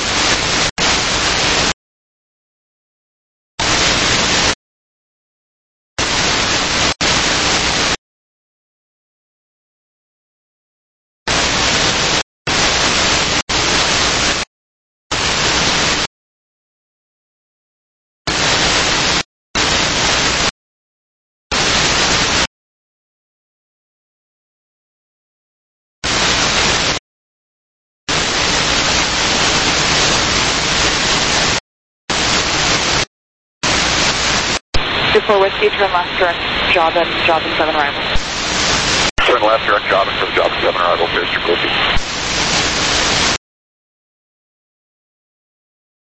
two four Whiskey, turn left, direct, Jobbin, Jobbin seven arrival. Turn left, direct Jobbin for the Jobbin seven arrival, Sierra Triple Whiskey.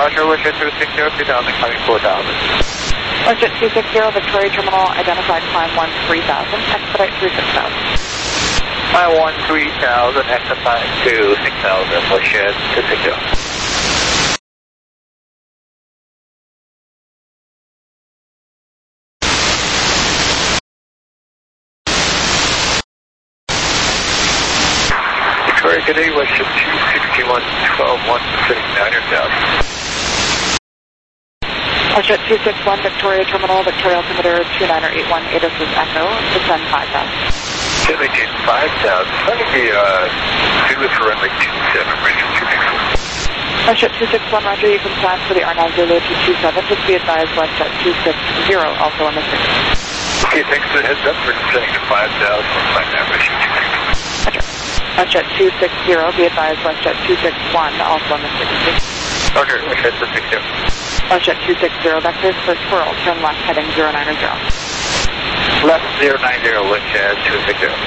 Roger, Wishes two six zero, two thousand, climbing four thousand. Wishes two six zero, Victoria Terminal, identified climb one three thousand, expedite through six thousand. Climb one three thousand, expedite to six thousand, Wishes two six zero. Victoria, good day, Wishes two sixty-one, twelve one, fifty-nine thousand. Wishes two six one, Victoria Terminal, Victoria altimeter two nine eight one, A D I S is Echo, descend five thousand. Descend five thousand, let me be, uh, Zulu for runway two seven, Richard two six one. Wishes two six one, Roger, you can plan for the R nine Zulu two two seven, just be advised WestJet two six zero, also on the six. Okay, thanks for the heads up, we're descending to five thousand, we'll find that Richard two six one. Roger. WestJet two six zero, be advised WestJet two six one, also on the six. Roger, Wishes two six zero. WestJet two six zero, vectors for Squirrel, turn left heading zero nine zero. Left zero nine zero, Wishes two six zero.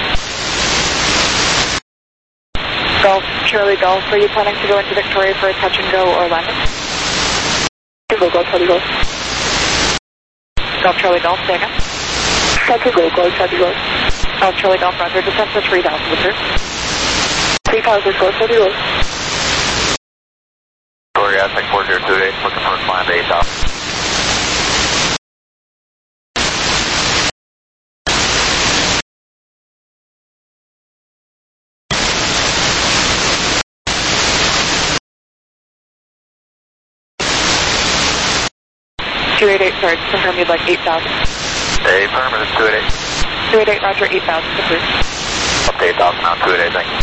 Golf, Charlie Golf, are you planning to go into Victoria for a touch and go or landing? Go, Golf, Charlie Golf. Golf, Charlie Golf, say again. Touch and go, Golf, Charlie Golf. Golf, Charlie Golf, Roger, descent for three thousand, with three thousand, Golf, Charlie Golf. Victoria, Aztec four zero two eight, looking for a climb to eight thousand. two eight eight, sorry, just confirm you'd like eight thousand. Hey, permanent two eight eight. two eight eight, Roger, eight thousand, approved. Up to eight thousand now, two eight eight, thank you.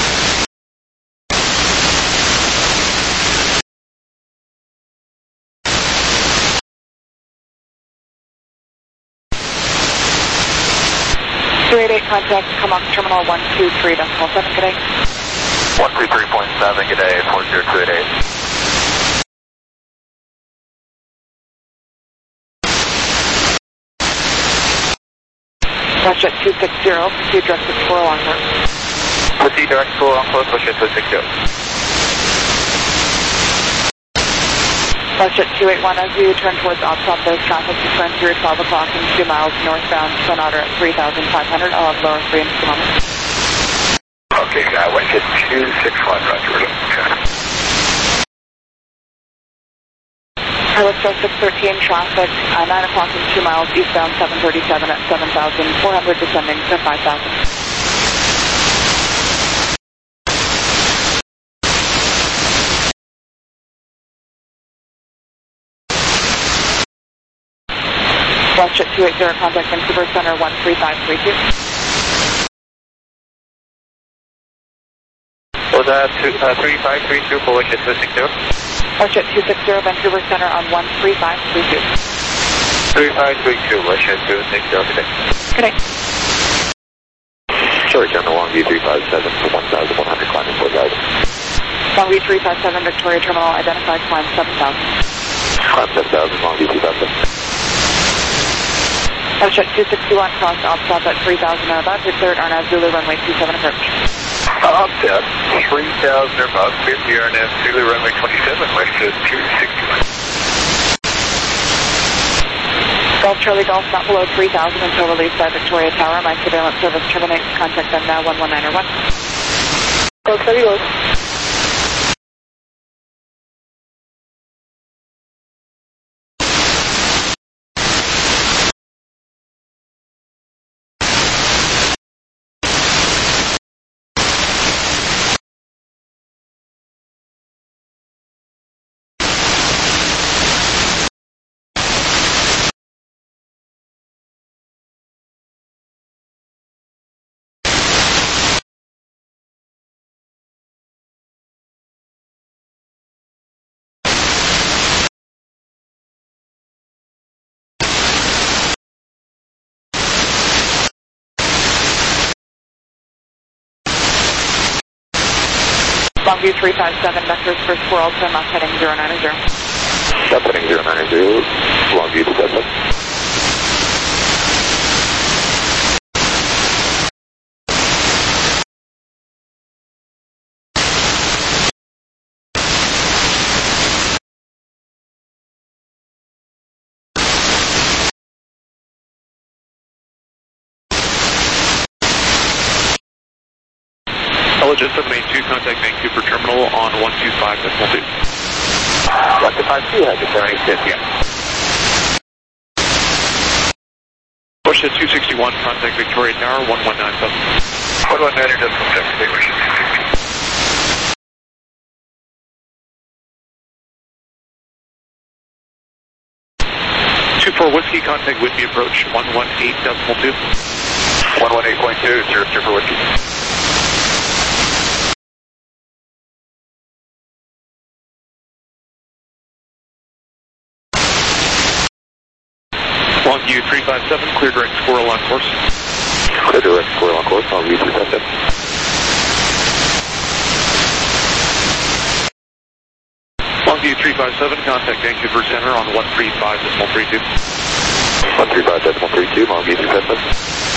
two eight eight, contact, come off terminal one two three decimal seven, good day. one two three point seven, good day, four zero two eight eight. WestJet two six zero, proceed direct to Squirrel on course. Proceed direct school on close, Wishes two six zero. WestJet two eight one, as you turn towards Oxford, there's traffic to turn through twelve o'clock and two miles northbound, Twin Otter at three thousand five hundred, I'll have lower free in just a moment. Okay, I went to two six one, Roger, we're looking at Hurlstar six thirteen, traffic, uh, nine o'clock and two miles eastbound, seven thirty-seven at seven thousand four hundred, descending to five thousand. WestJet two eight zero, contact Vancouver Center one three five three two. Was that two, uh, three five three two for Wishes two six zero? WestJet two six zero, Vancouver Center on one three five three two. three five three two, Wishes two six zero, good day. Good day. Charlie Terminal, Longview three five seven for one thousand one hundred, climbing four thousand. Longview three five seven, Victoria Terminal, identified climb seven thousand. Climb seven thousand, Longview three five seven. WestJet two six one, cross off stop at three thousand or above, declared R N A V Zulu runway two seven approach. Up at three thousand or above, fifty R N A V Zulu runway twenty-seven, Wishes two sixty-one. Golf Charlie Golf, not below three thousand until released by Victoria Tower. My surveillance service terminates. Contact them now, one one nine or one. Golf, Charlie Golf. Longview three five seven, vectors for Squirrel, turn left heading zero nine zero. Left heading zero nine zero, Longview to seven. Acknowledge at seven eight two, contact Vancouver Terminal on one two five decimal two. one two five two, has a seven eight six, yeah. Push at two sixty-one, contact Victoria Tower, one one nine seven. one one nine decimal six, Victoria. two four Whiskey, contact Whitby approach, one one eight decimal two. one one eight point two, zero two for Whiskey. Longview three five seven, clear direct squirrel on course. Clear direct squirrel on course, Longview three five seven. Longview three five seven, contact Vancouver Center on one three five decimal three two. one three five decimal three two, Longview three five seven.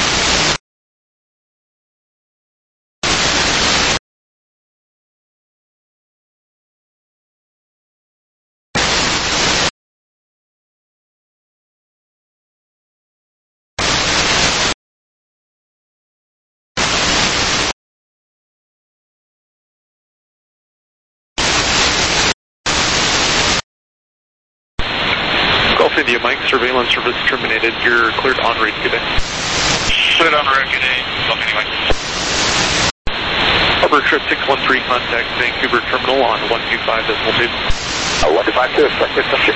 Gulf India Mike, surveillance service terminated. You're cleared en route. Good day. Cleared en route. Good day. Gulf India Mike. Harbor trip six one three, contact Vancouver Terminal on one two five decimal two. Uh, one two five two, expect good subject.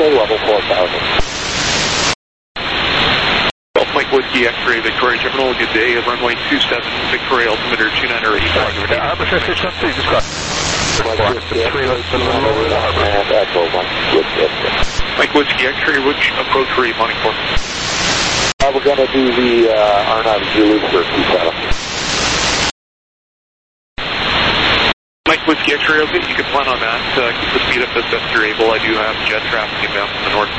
okay, level four thousand. Well, Mike Whiskey, X-ray, Victoria Terminal, good day, runway two seven, Victoria altimeter two nine eight. Arbor six one, please describe. And Echo one. Mike Whiskey, X-ray, which approach were you planning for? Uh, we're going to do the uh, R nine Zulu for two seven. Mike Whiskey, X-ray, okay, you can plan on that. Uh, keep the speed up as best you're able. I do have jet traffic inbound from the north.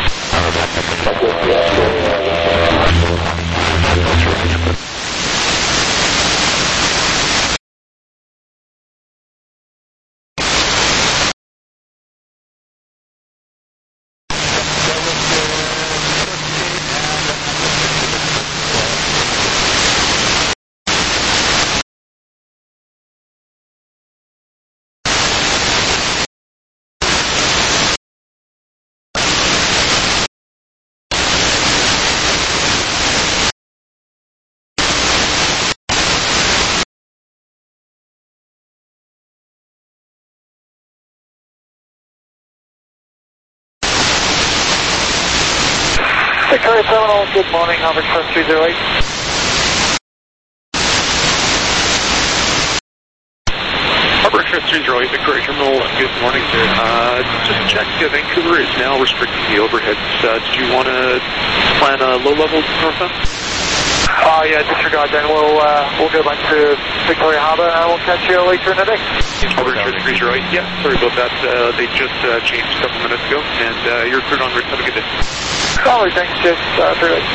Victoria Terminal, good morning, Harvard Express three zero eight. Harbour Express three zero eight, Victoria Terminal, good morning. Uh, just check, uh, Vancouver is now restricting the overheads. Uh, did you want to plan a low-level northbound? Oh yeah, disregard then. We'll, uh, we'll go back to Victoria Harbour and we'll catch you later in the day. Harbour Express three zero eight, yeah, sorry about that. Uh, they just uh, changed a couple minutes ago, and uh, you're cleared on route. Have a good day. Oh, thanks, just uh, three eight.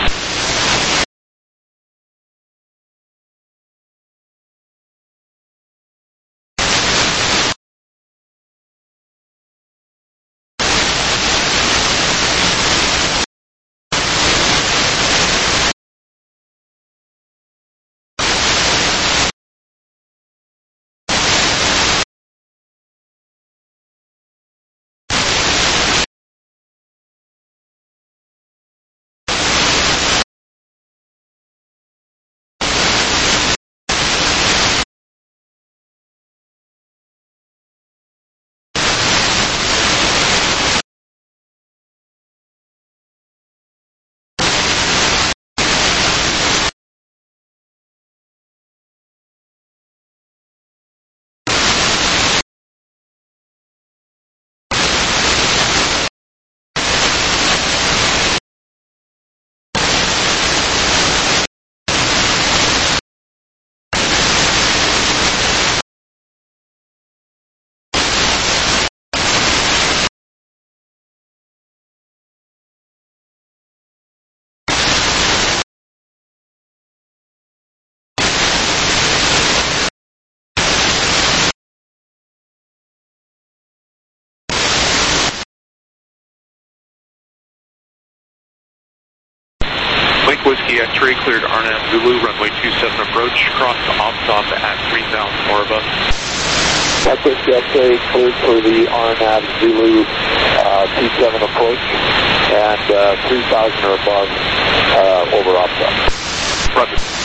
Mike Whiskey, X-ray, cleared R N A V Zulu, runway two seven approach, cross to off-stop at three thousand or above. Mike Whiskey, X-ray, cleared for the R N A V Zulu uh, two seven approach and uh, three thousand or above uh, over off-stop. Roger.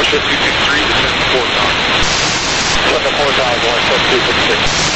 Watershed two six three, descend four knots. Seven four nine, Watershed two six three.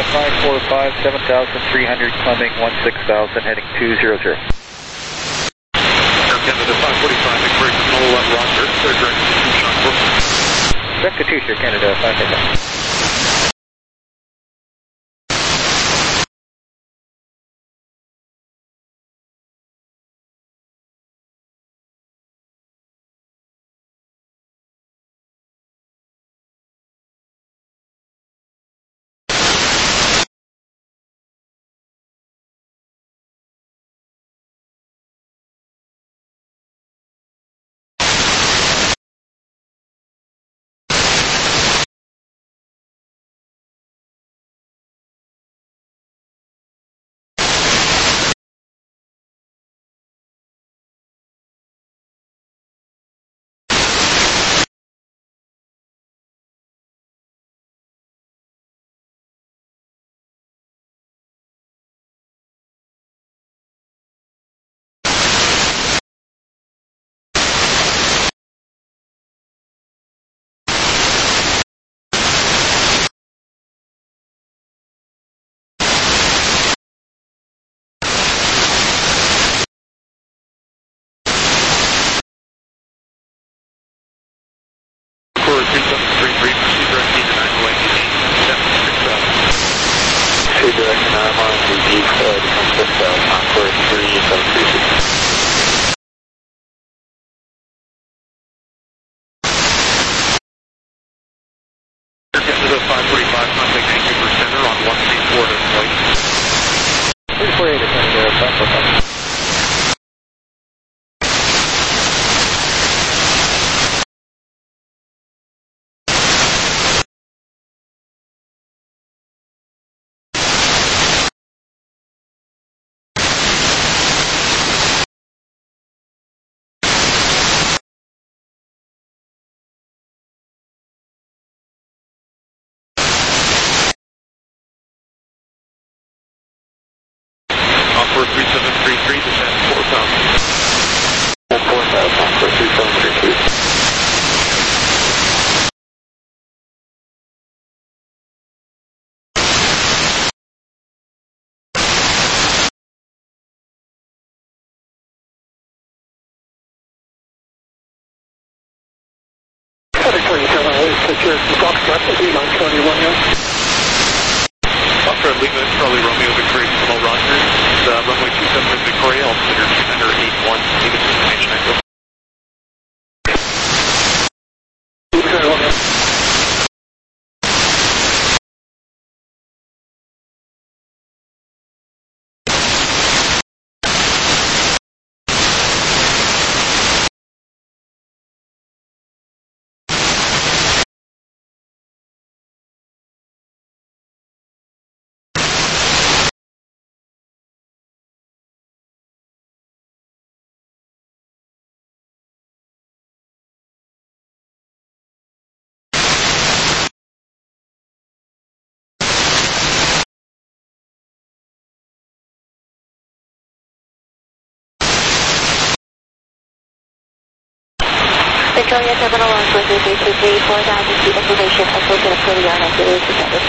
five four five, seven thousand three hundred, climbing one six thousand, heading two zero zero. Air Canada five forty-five, Victoria Terminal, uh, roger, clear direct to Tucson, Brooklyn. Direct to Tucson, Canada five forty-five. three seven three three, proceed direct to nine oh eight, seven six thousand. Proceed direct to nine one, to East, uh, six thousand, Encore three seven three six. Air Canada five forty-five, contact Vancouver Center on one three four to flight. three four eight, Canada five forty-five. Encore three seven three three, descend four thousand. four thousand, Encore three seven three three. Victoria Terminal, secure Foxtrot, Lima twenty-one, yeah. Foxtrot Lima, Charlie Romeo, Victoria Terminal, roger. Uh, runway two seven with Victoria, altimeter two nine eight one, leave us information echo. Victoria Terminal one three three two three, four thousand feet information, associated for the airline is suspended.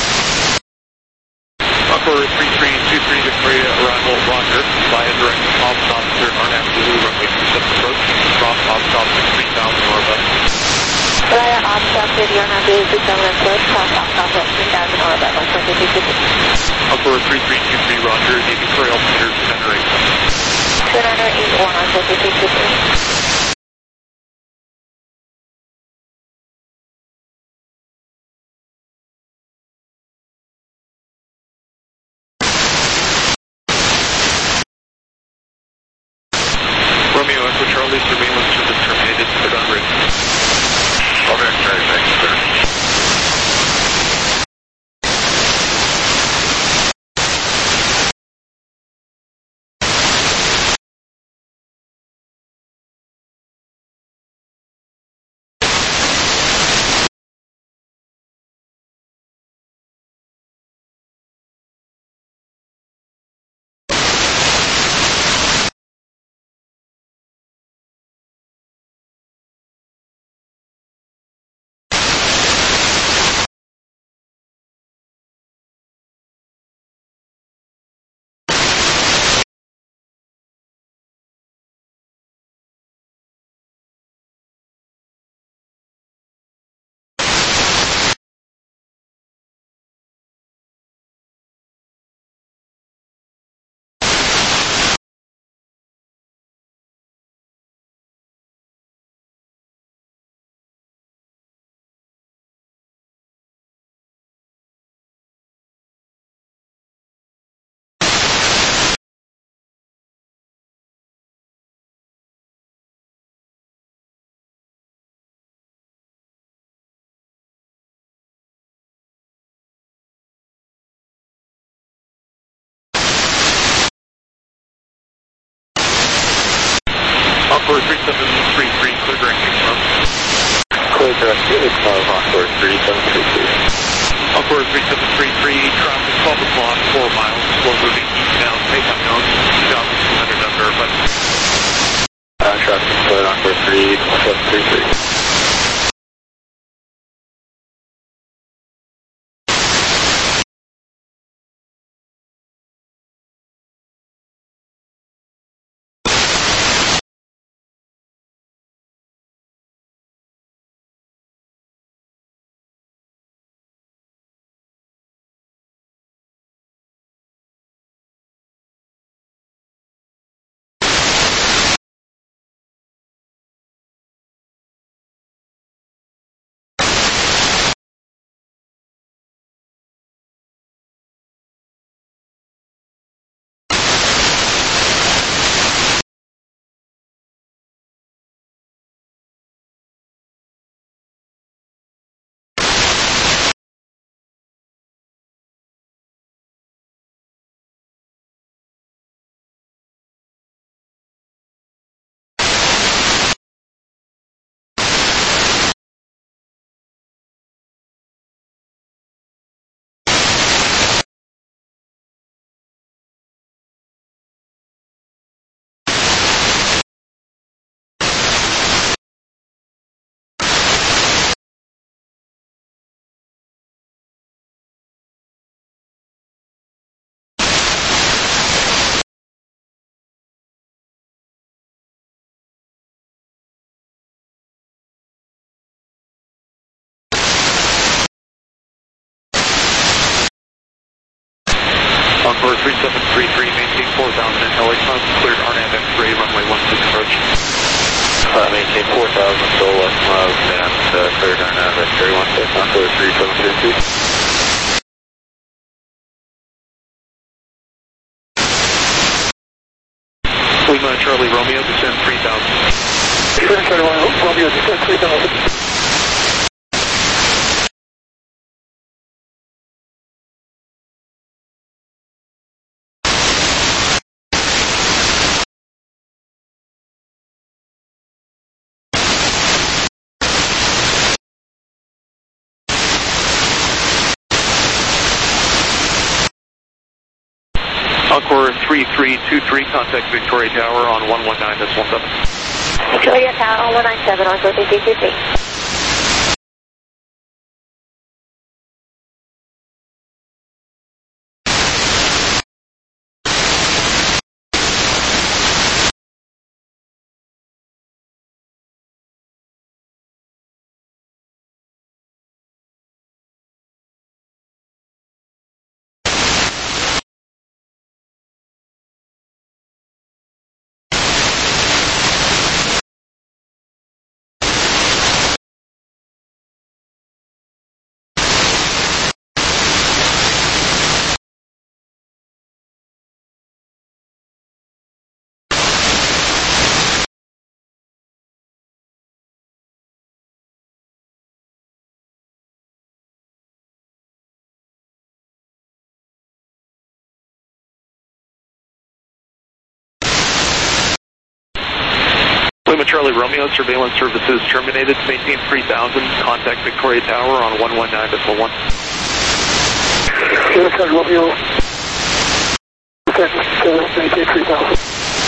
Encore three three two three, Victoria, arrival, roger. Via direct ops officer, Arnab Zulu, runway two seven approach. Drop ops officer three thousand orbit. Via ops officer, the airline is two seven approach, cross ops officer three thousand orbit, one four three two three. Encore three three two three, roger. The Victoria altimeter two nine eight one. two nine eight one, one four three two three. Romeo Echo Charlie, surveillance service terminated, put on rig. Okay, Charlie, thank you, sir. Encore three seven three three, clear direct Kingston. Clear direct Kingston, Encore three seven three three. Encore three seven three three, traffic twelve o'clock, four miles, slow moving eastbound, pace unknown, two thousand two hundred under, but... Uh, traffic clear, Encore three seven three three. Encore three seven three three, maintain four thousand in L A Cloud, cleared R N A V X-ray, runway one six approach. Uh, maintain four thousand, so left miles, and uh, cleared R N A V X-ray one six, Encore three seven three three. Lima Charlie Romeo, descend three thousand. Lima Charlie Romeo, descend three thousand. Encore three three two three, contact Victoria Tower on one one nine decimal seven. Victoria Tower, one nine seven, Encore three three two three. Lima Charlie Romeo, surveillance services terminated, maintain three thousand, contact Victoria Tower on one one nine decimal one. Lima Charlie Romeo, maintain three thousand.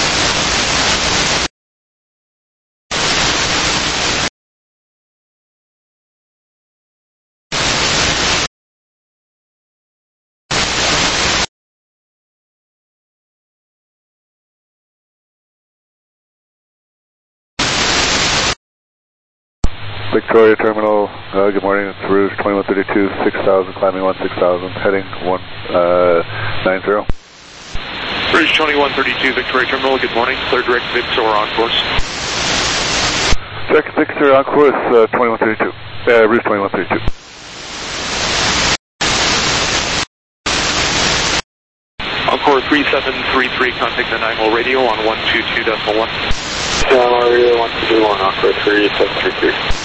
Victoria Terminal, uh, good morning, it's Rouge twenty-one thirty-two, six thousand, climbing one six thousand, heading one nine zero. Rouge twenty-one thirty-two, Victoria Terminal, good morning, clear direct Victor on course. Direct Victor on course, uh, twenty-one thirty-two, uh, Rouge twenty-one thirty-two. Encore three seven three three, contact the nine one radio on one two two decimal one. nine one radio one two two one, Encore three seven three three.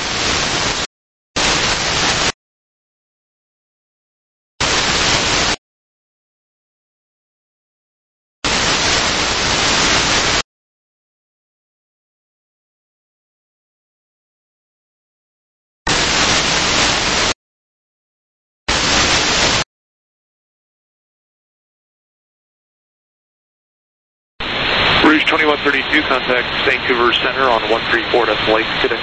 twenty-one thirty-two, contact Vancouver Center on one three four decimal eight today.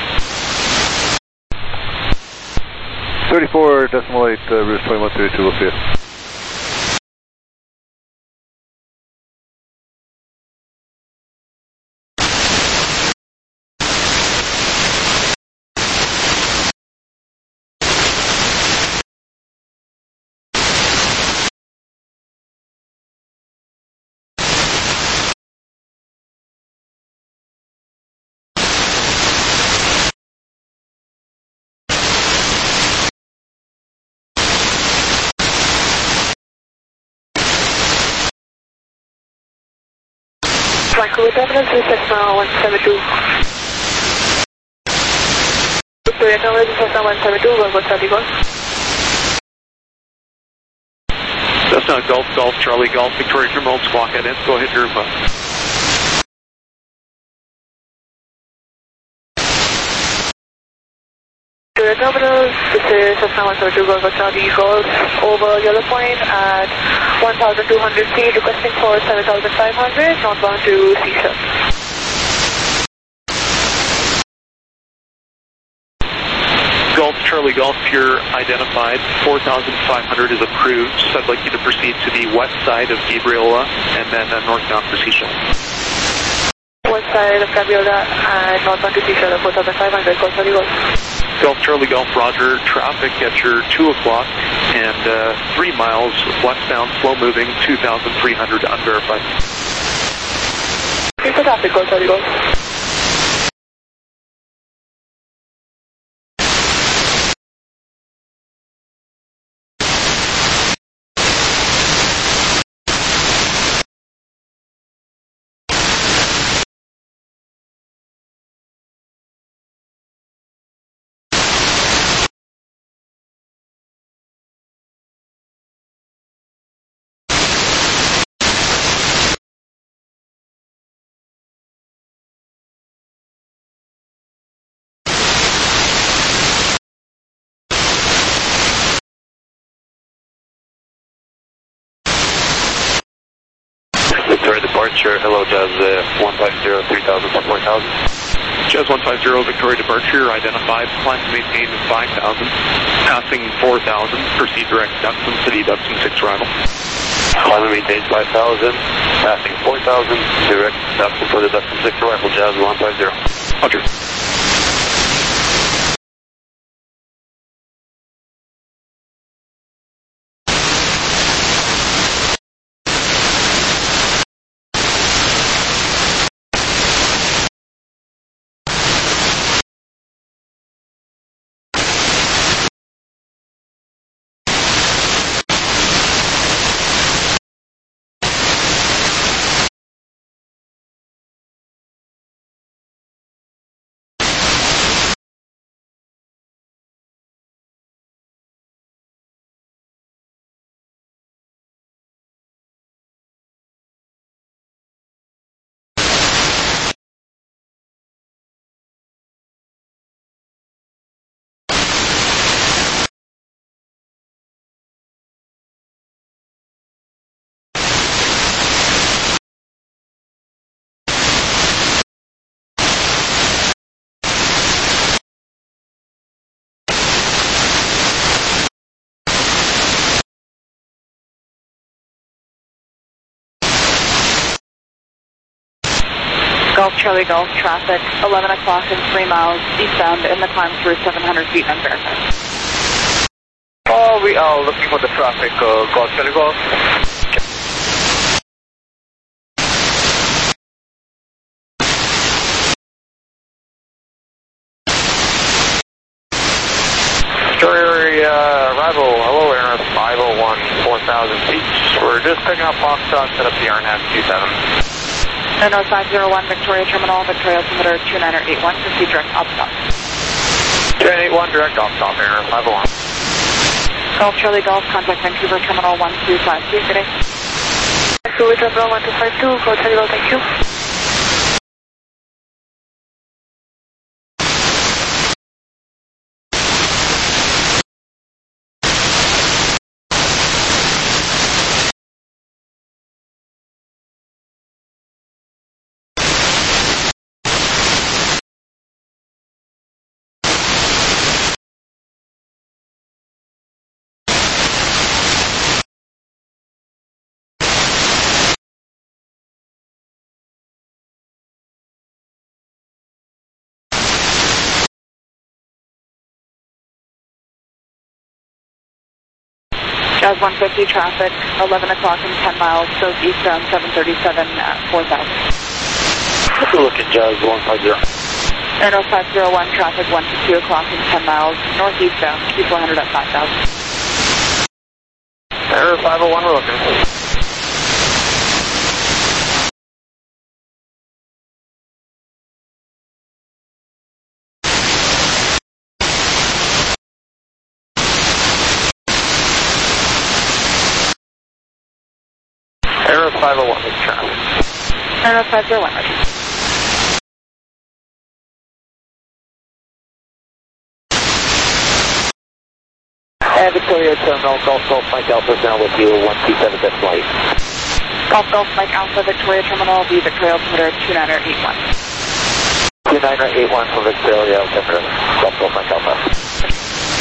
thirty-four decimal eight, uh, Rouge twenty-one thirty-two, we'll see you. Vancouver Terminal, this is Cessna one seven two. Victoria Terminal, this is Cessna one seven two, Golf Charlie Golf. Cessna Golf, Golf, Charlie Golf, Victoria Terminal, squawk at in, go ahead, your bus. Victoria Terminal, this is Cessna one seven two, Golf Charlie Golf, over Yellow Point at one thousand two hundred feet, requesting for seven thousand five hundred, northbound to Seashore. Golf, Charlie Golf, you're identified. four thousand five hundred is approved. So I'd like you to proceed to the west side of Gabriola and then uh, northbound to Seashore. West side of Gabriola and northbound to Seashore, four thousand five hundred, Golf Charlie Golf. Golf, Charlie Golf, Roger. Traffic at your two o'clock and uh, three miles westbound, slow moving, two thousand three hundred unverified. It's a traffic, Golf Charlie Golf. Victoria departure, hello Jazz uh, one five zero, three thousand, four thousand. Jazz one five zero, Victoria departure, identified, climb to maintain five thousand, passing four thousand, proceed direct Duxton City, Duxton six arrival. Climb to maintain five thousand, passing four thousand, direct Duxton for the Duxton six arrival, Jazz one five zero. Roger. Golf, Charlie Golf, traffic, eleven o'clock and three miles eastbound in the climb through seven hundred feet unverified. Oh, we are looking for the traffic, uh, Golf, Charlie Golf. Story, uh, arrival, hello, Air five oh one, four thousand feet. We're just picking up Foxtrot, set up the R N A V two seven. Air five oh one, Victoria Terminal, Victoria altimeter two nine eight one, proceed direct op stop. two nine eight one, direct op stop, Air five oh one. Golf, Charlie Golf, contact Vancouver Terminal one two five two, good day. Vancouver Terminal one two five two, Golf Charlie Golf, thank you. Jazz one fifty traffic, eleven o'clock and ten miles, goes eastbound seven thirty-seven at four thousand. Good looking, Jazz one five zero. Air North five zero one traffic, one to two o'clock and ten miles, northeastbound, Q four hundred at five thousand. Air five oh one, we're looking. Air five oh one, this traffic. Air North five zero one, ready. And Victoria Terminal, Golf Golf Mike Alpha is now with you, one two seven at flight. Golf Golf Mike Alpha, Victoria Terminal, the Victoria Altimeter two niner eight one. two niner eight one for Victoria Altimeter, Golf Golf Mike Alpha.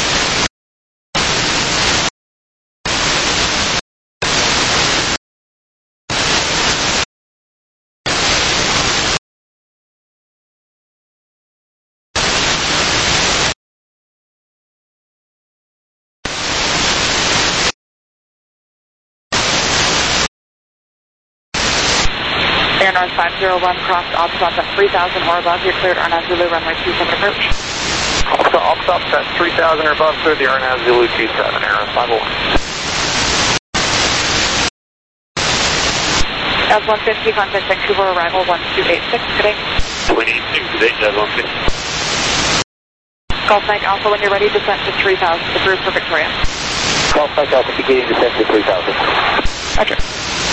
Air North five zero one, crossed Oxtops at three thousand or above, you're cleared Arnaz Zulu, runway two seven approach. So Oxtops at three thousand or above, clear the Arnaz Zulu two seven, Air five oh one. Jazz one fifty, contact Vancouver, arrival one two eight six, today. one eighty-six today, Jazz one fifty. Golf Mike Alpha, when you're ready, descent to three thousand, the group for Victoria. Golf Mike Alpha, beginning descent to three thousand. Roger.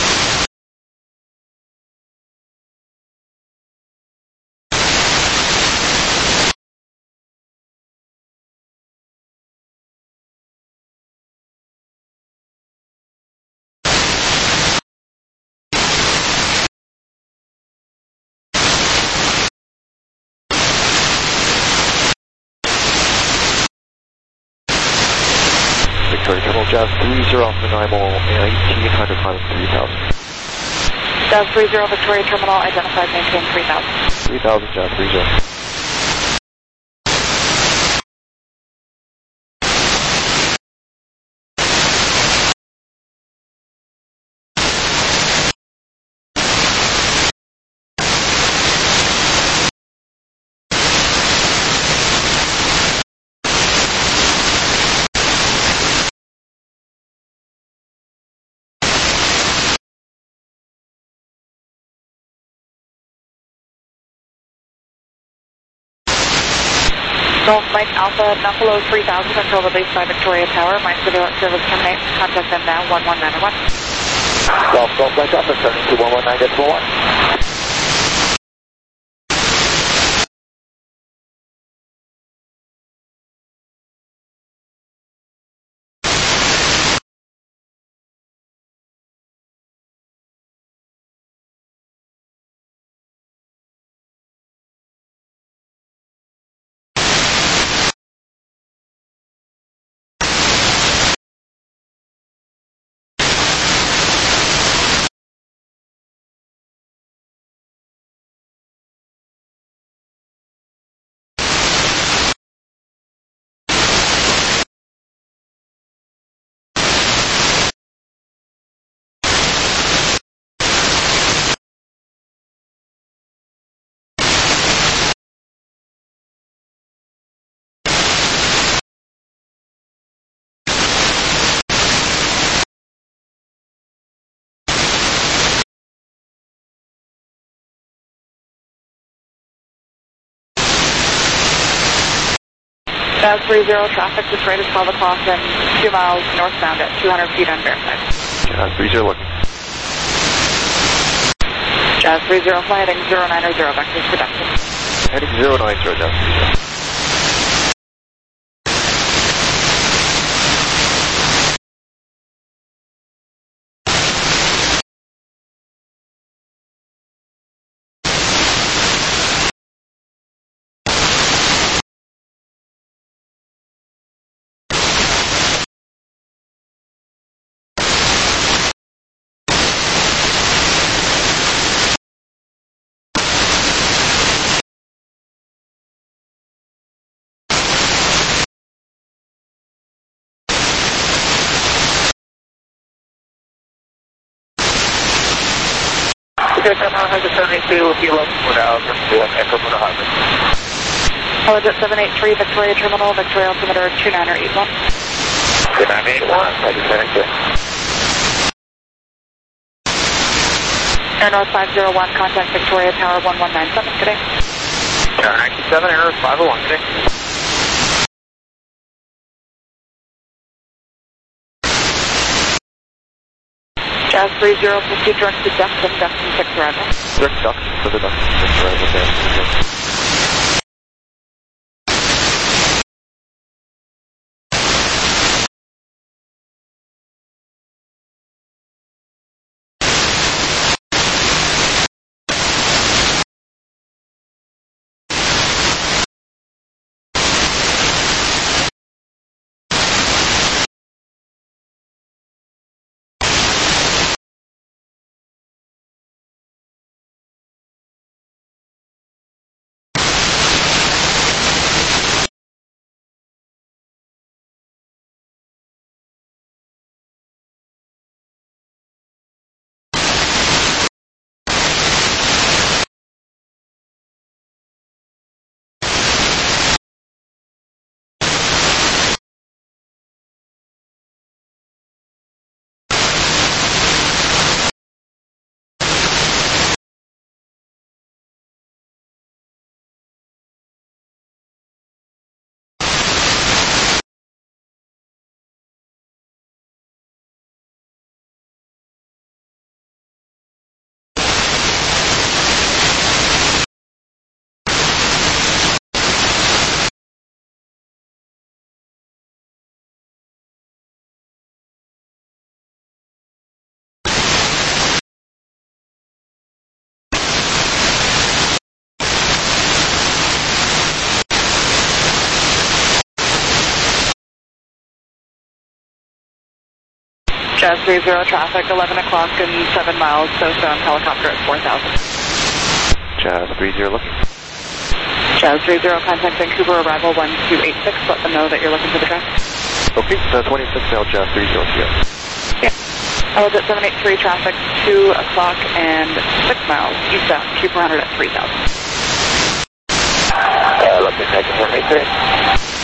Victoria Terminal, Jazz three zero for Nimo, nineteen hundred, final three thousand. Jazz three zero, Victoria Terminal, identified, maintain three thousand. three thousand, Jazz three zero. Golf Mike Alpha, Buffalo three thousand, control the base by Victoria Tower. My surveillance service terminates. Contact them now, one one nine one. Golf Golf Mike Alpha, turning to one one nine one. Jazz three zero, traffic this rate is twelve o'clock and two miles northbound at two hundred feet unverified. Jazz three zero looking. Jazz three zero, fly heading zero nine zero, vectors productive. Heading zero nine zero, Jazz three zero. Okay, Terminal has a seven eight three with you, eleven four out, Echo for the Harbor. Hello, Jet seven eight three, Victoria Terminal, Victoria altimeter two nine eight one. two nine eight one, I just finished it. Air North five zero one, contact Victoria Tower one one nine seven, good day. Tower ninety-seven, Air North five oh one, good day. Jazz three zero, proceed direct to Dustin, Dustin six arrival. Direct Dustin for the Dustin six arrival there. Okay. Jazz three zero, traffic, eleven o'clock and seven miles, southbound helicopter at four thousand. Jazz three zero looking. Jazz three zero, contact Vancouver, arrival one two eight six, let them know that you're looking for the traffic. Okay, uh, twenty-six now, Jazz three zero, yeah. Yeah. Hello, Jet seven eight three, traffic, two o'clock and six miles, eastbound, Q four hundred at three thousand. Uh, looking at seven eight three.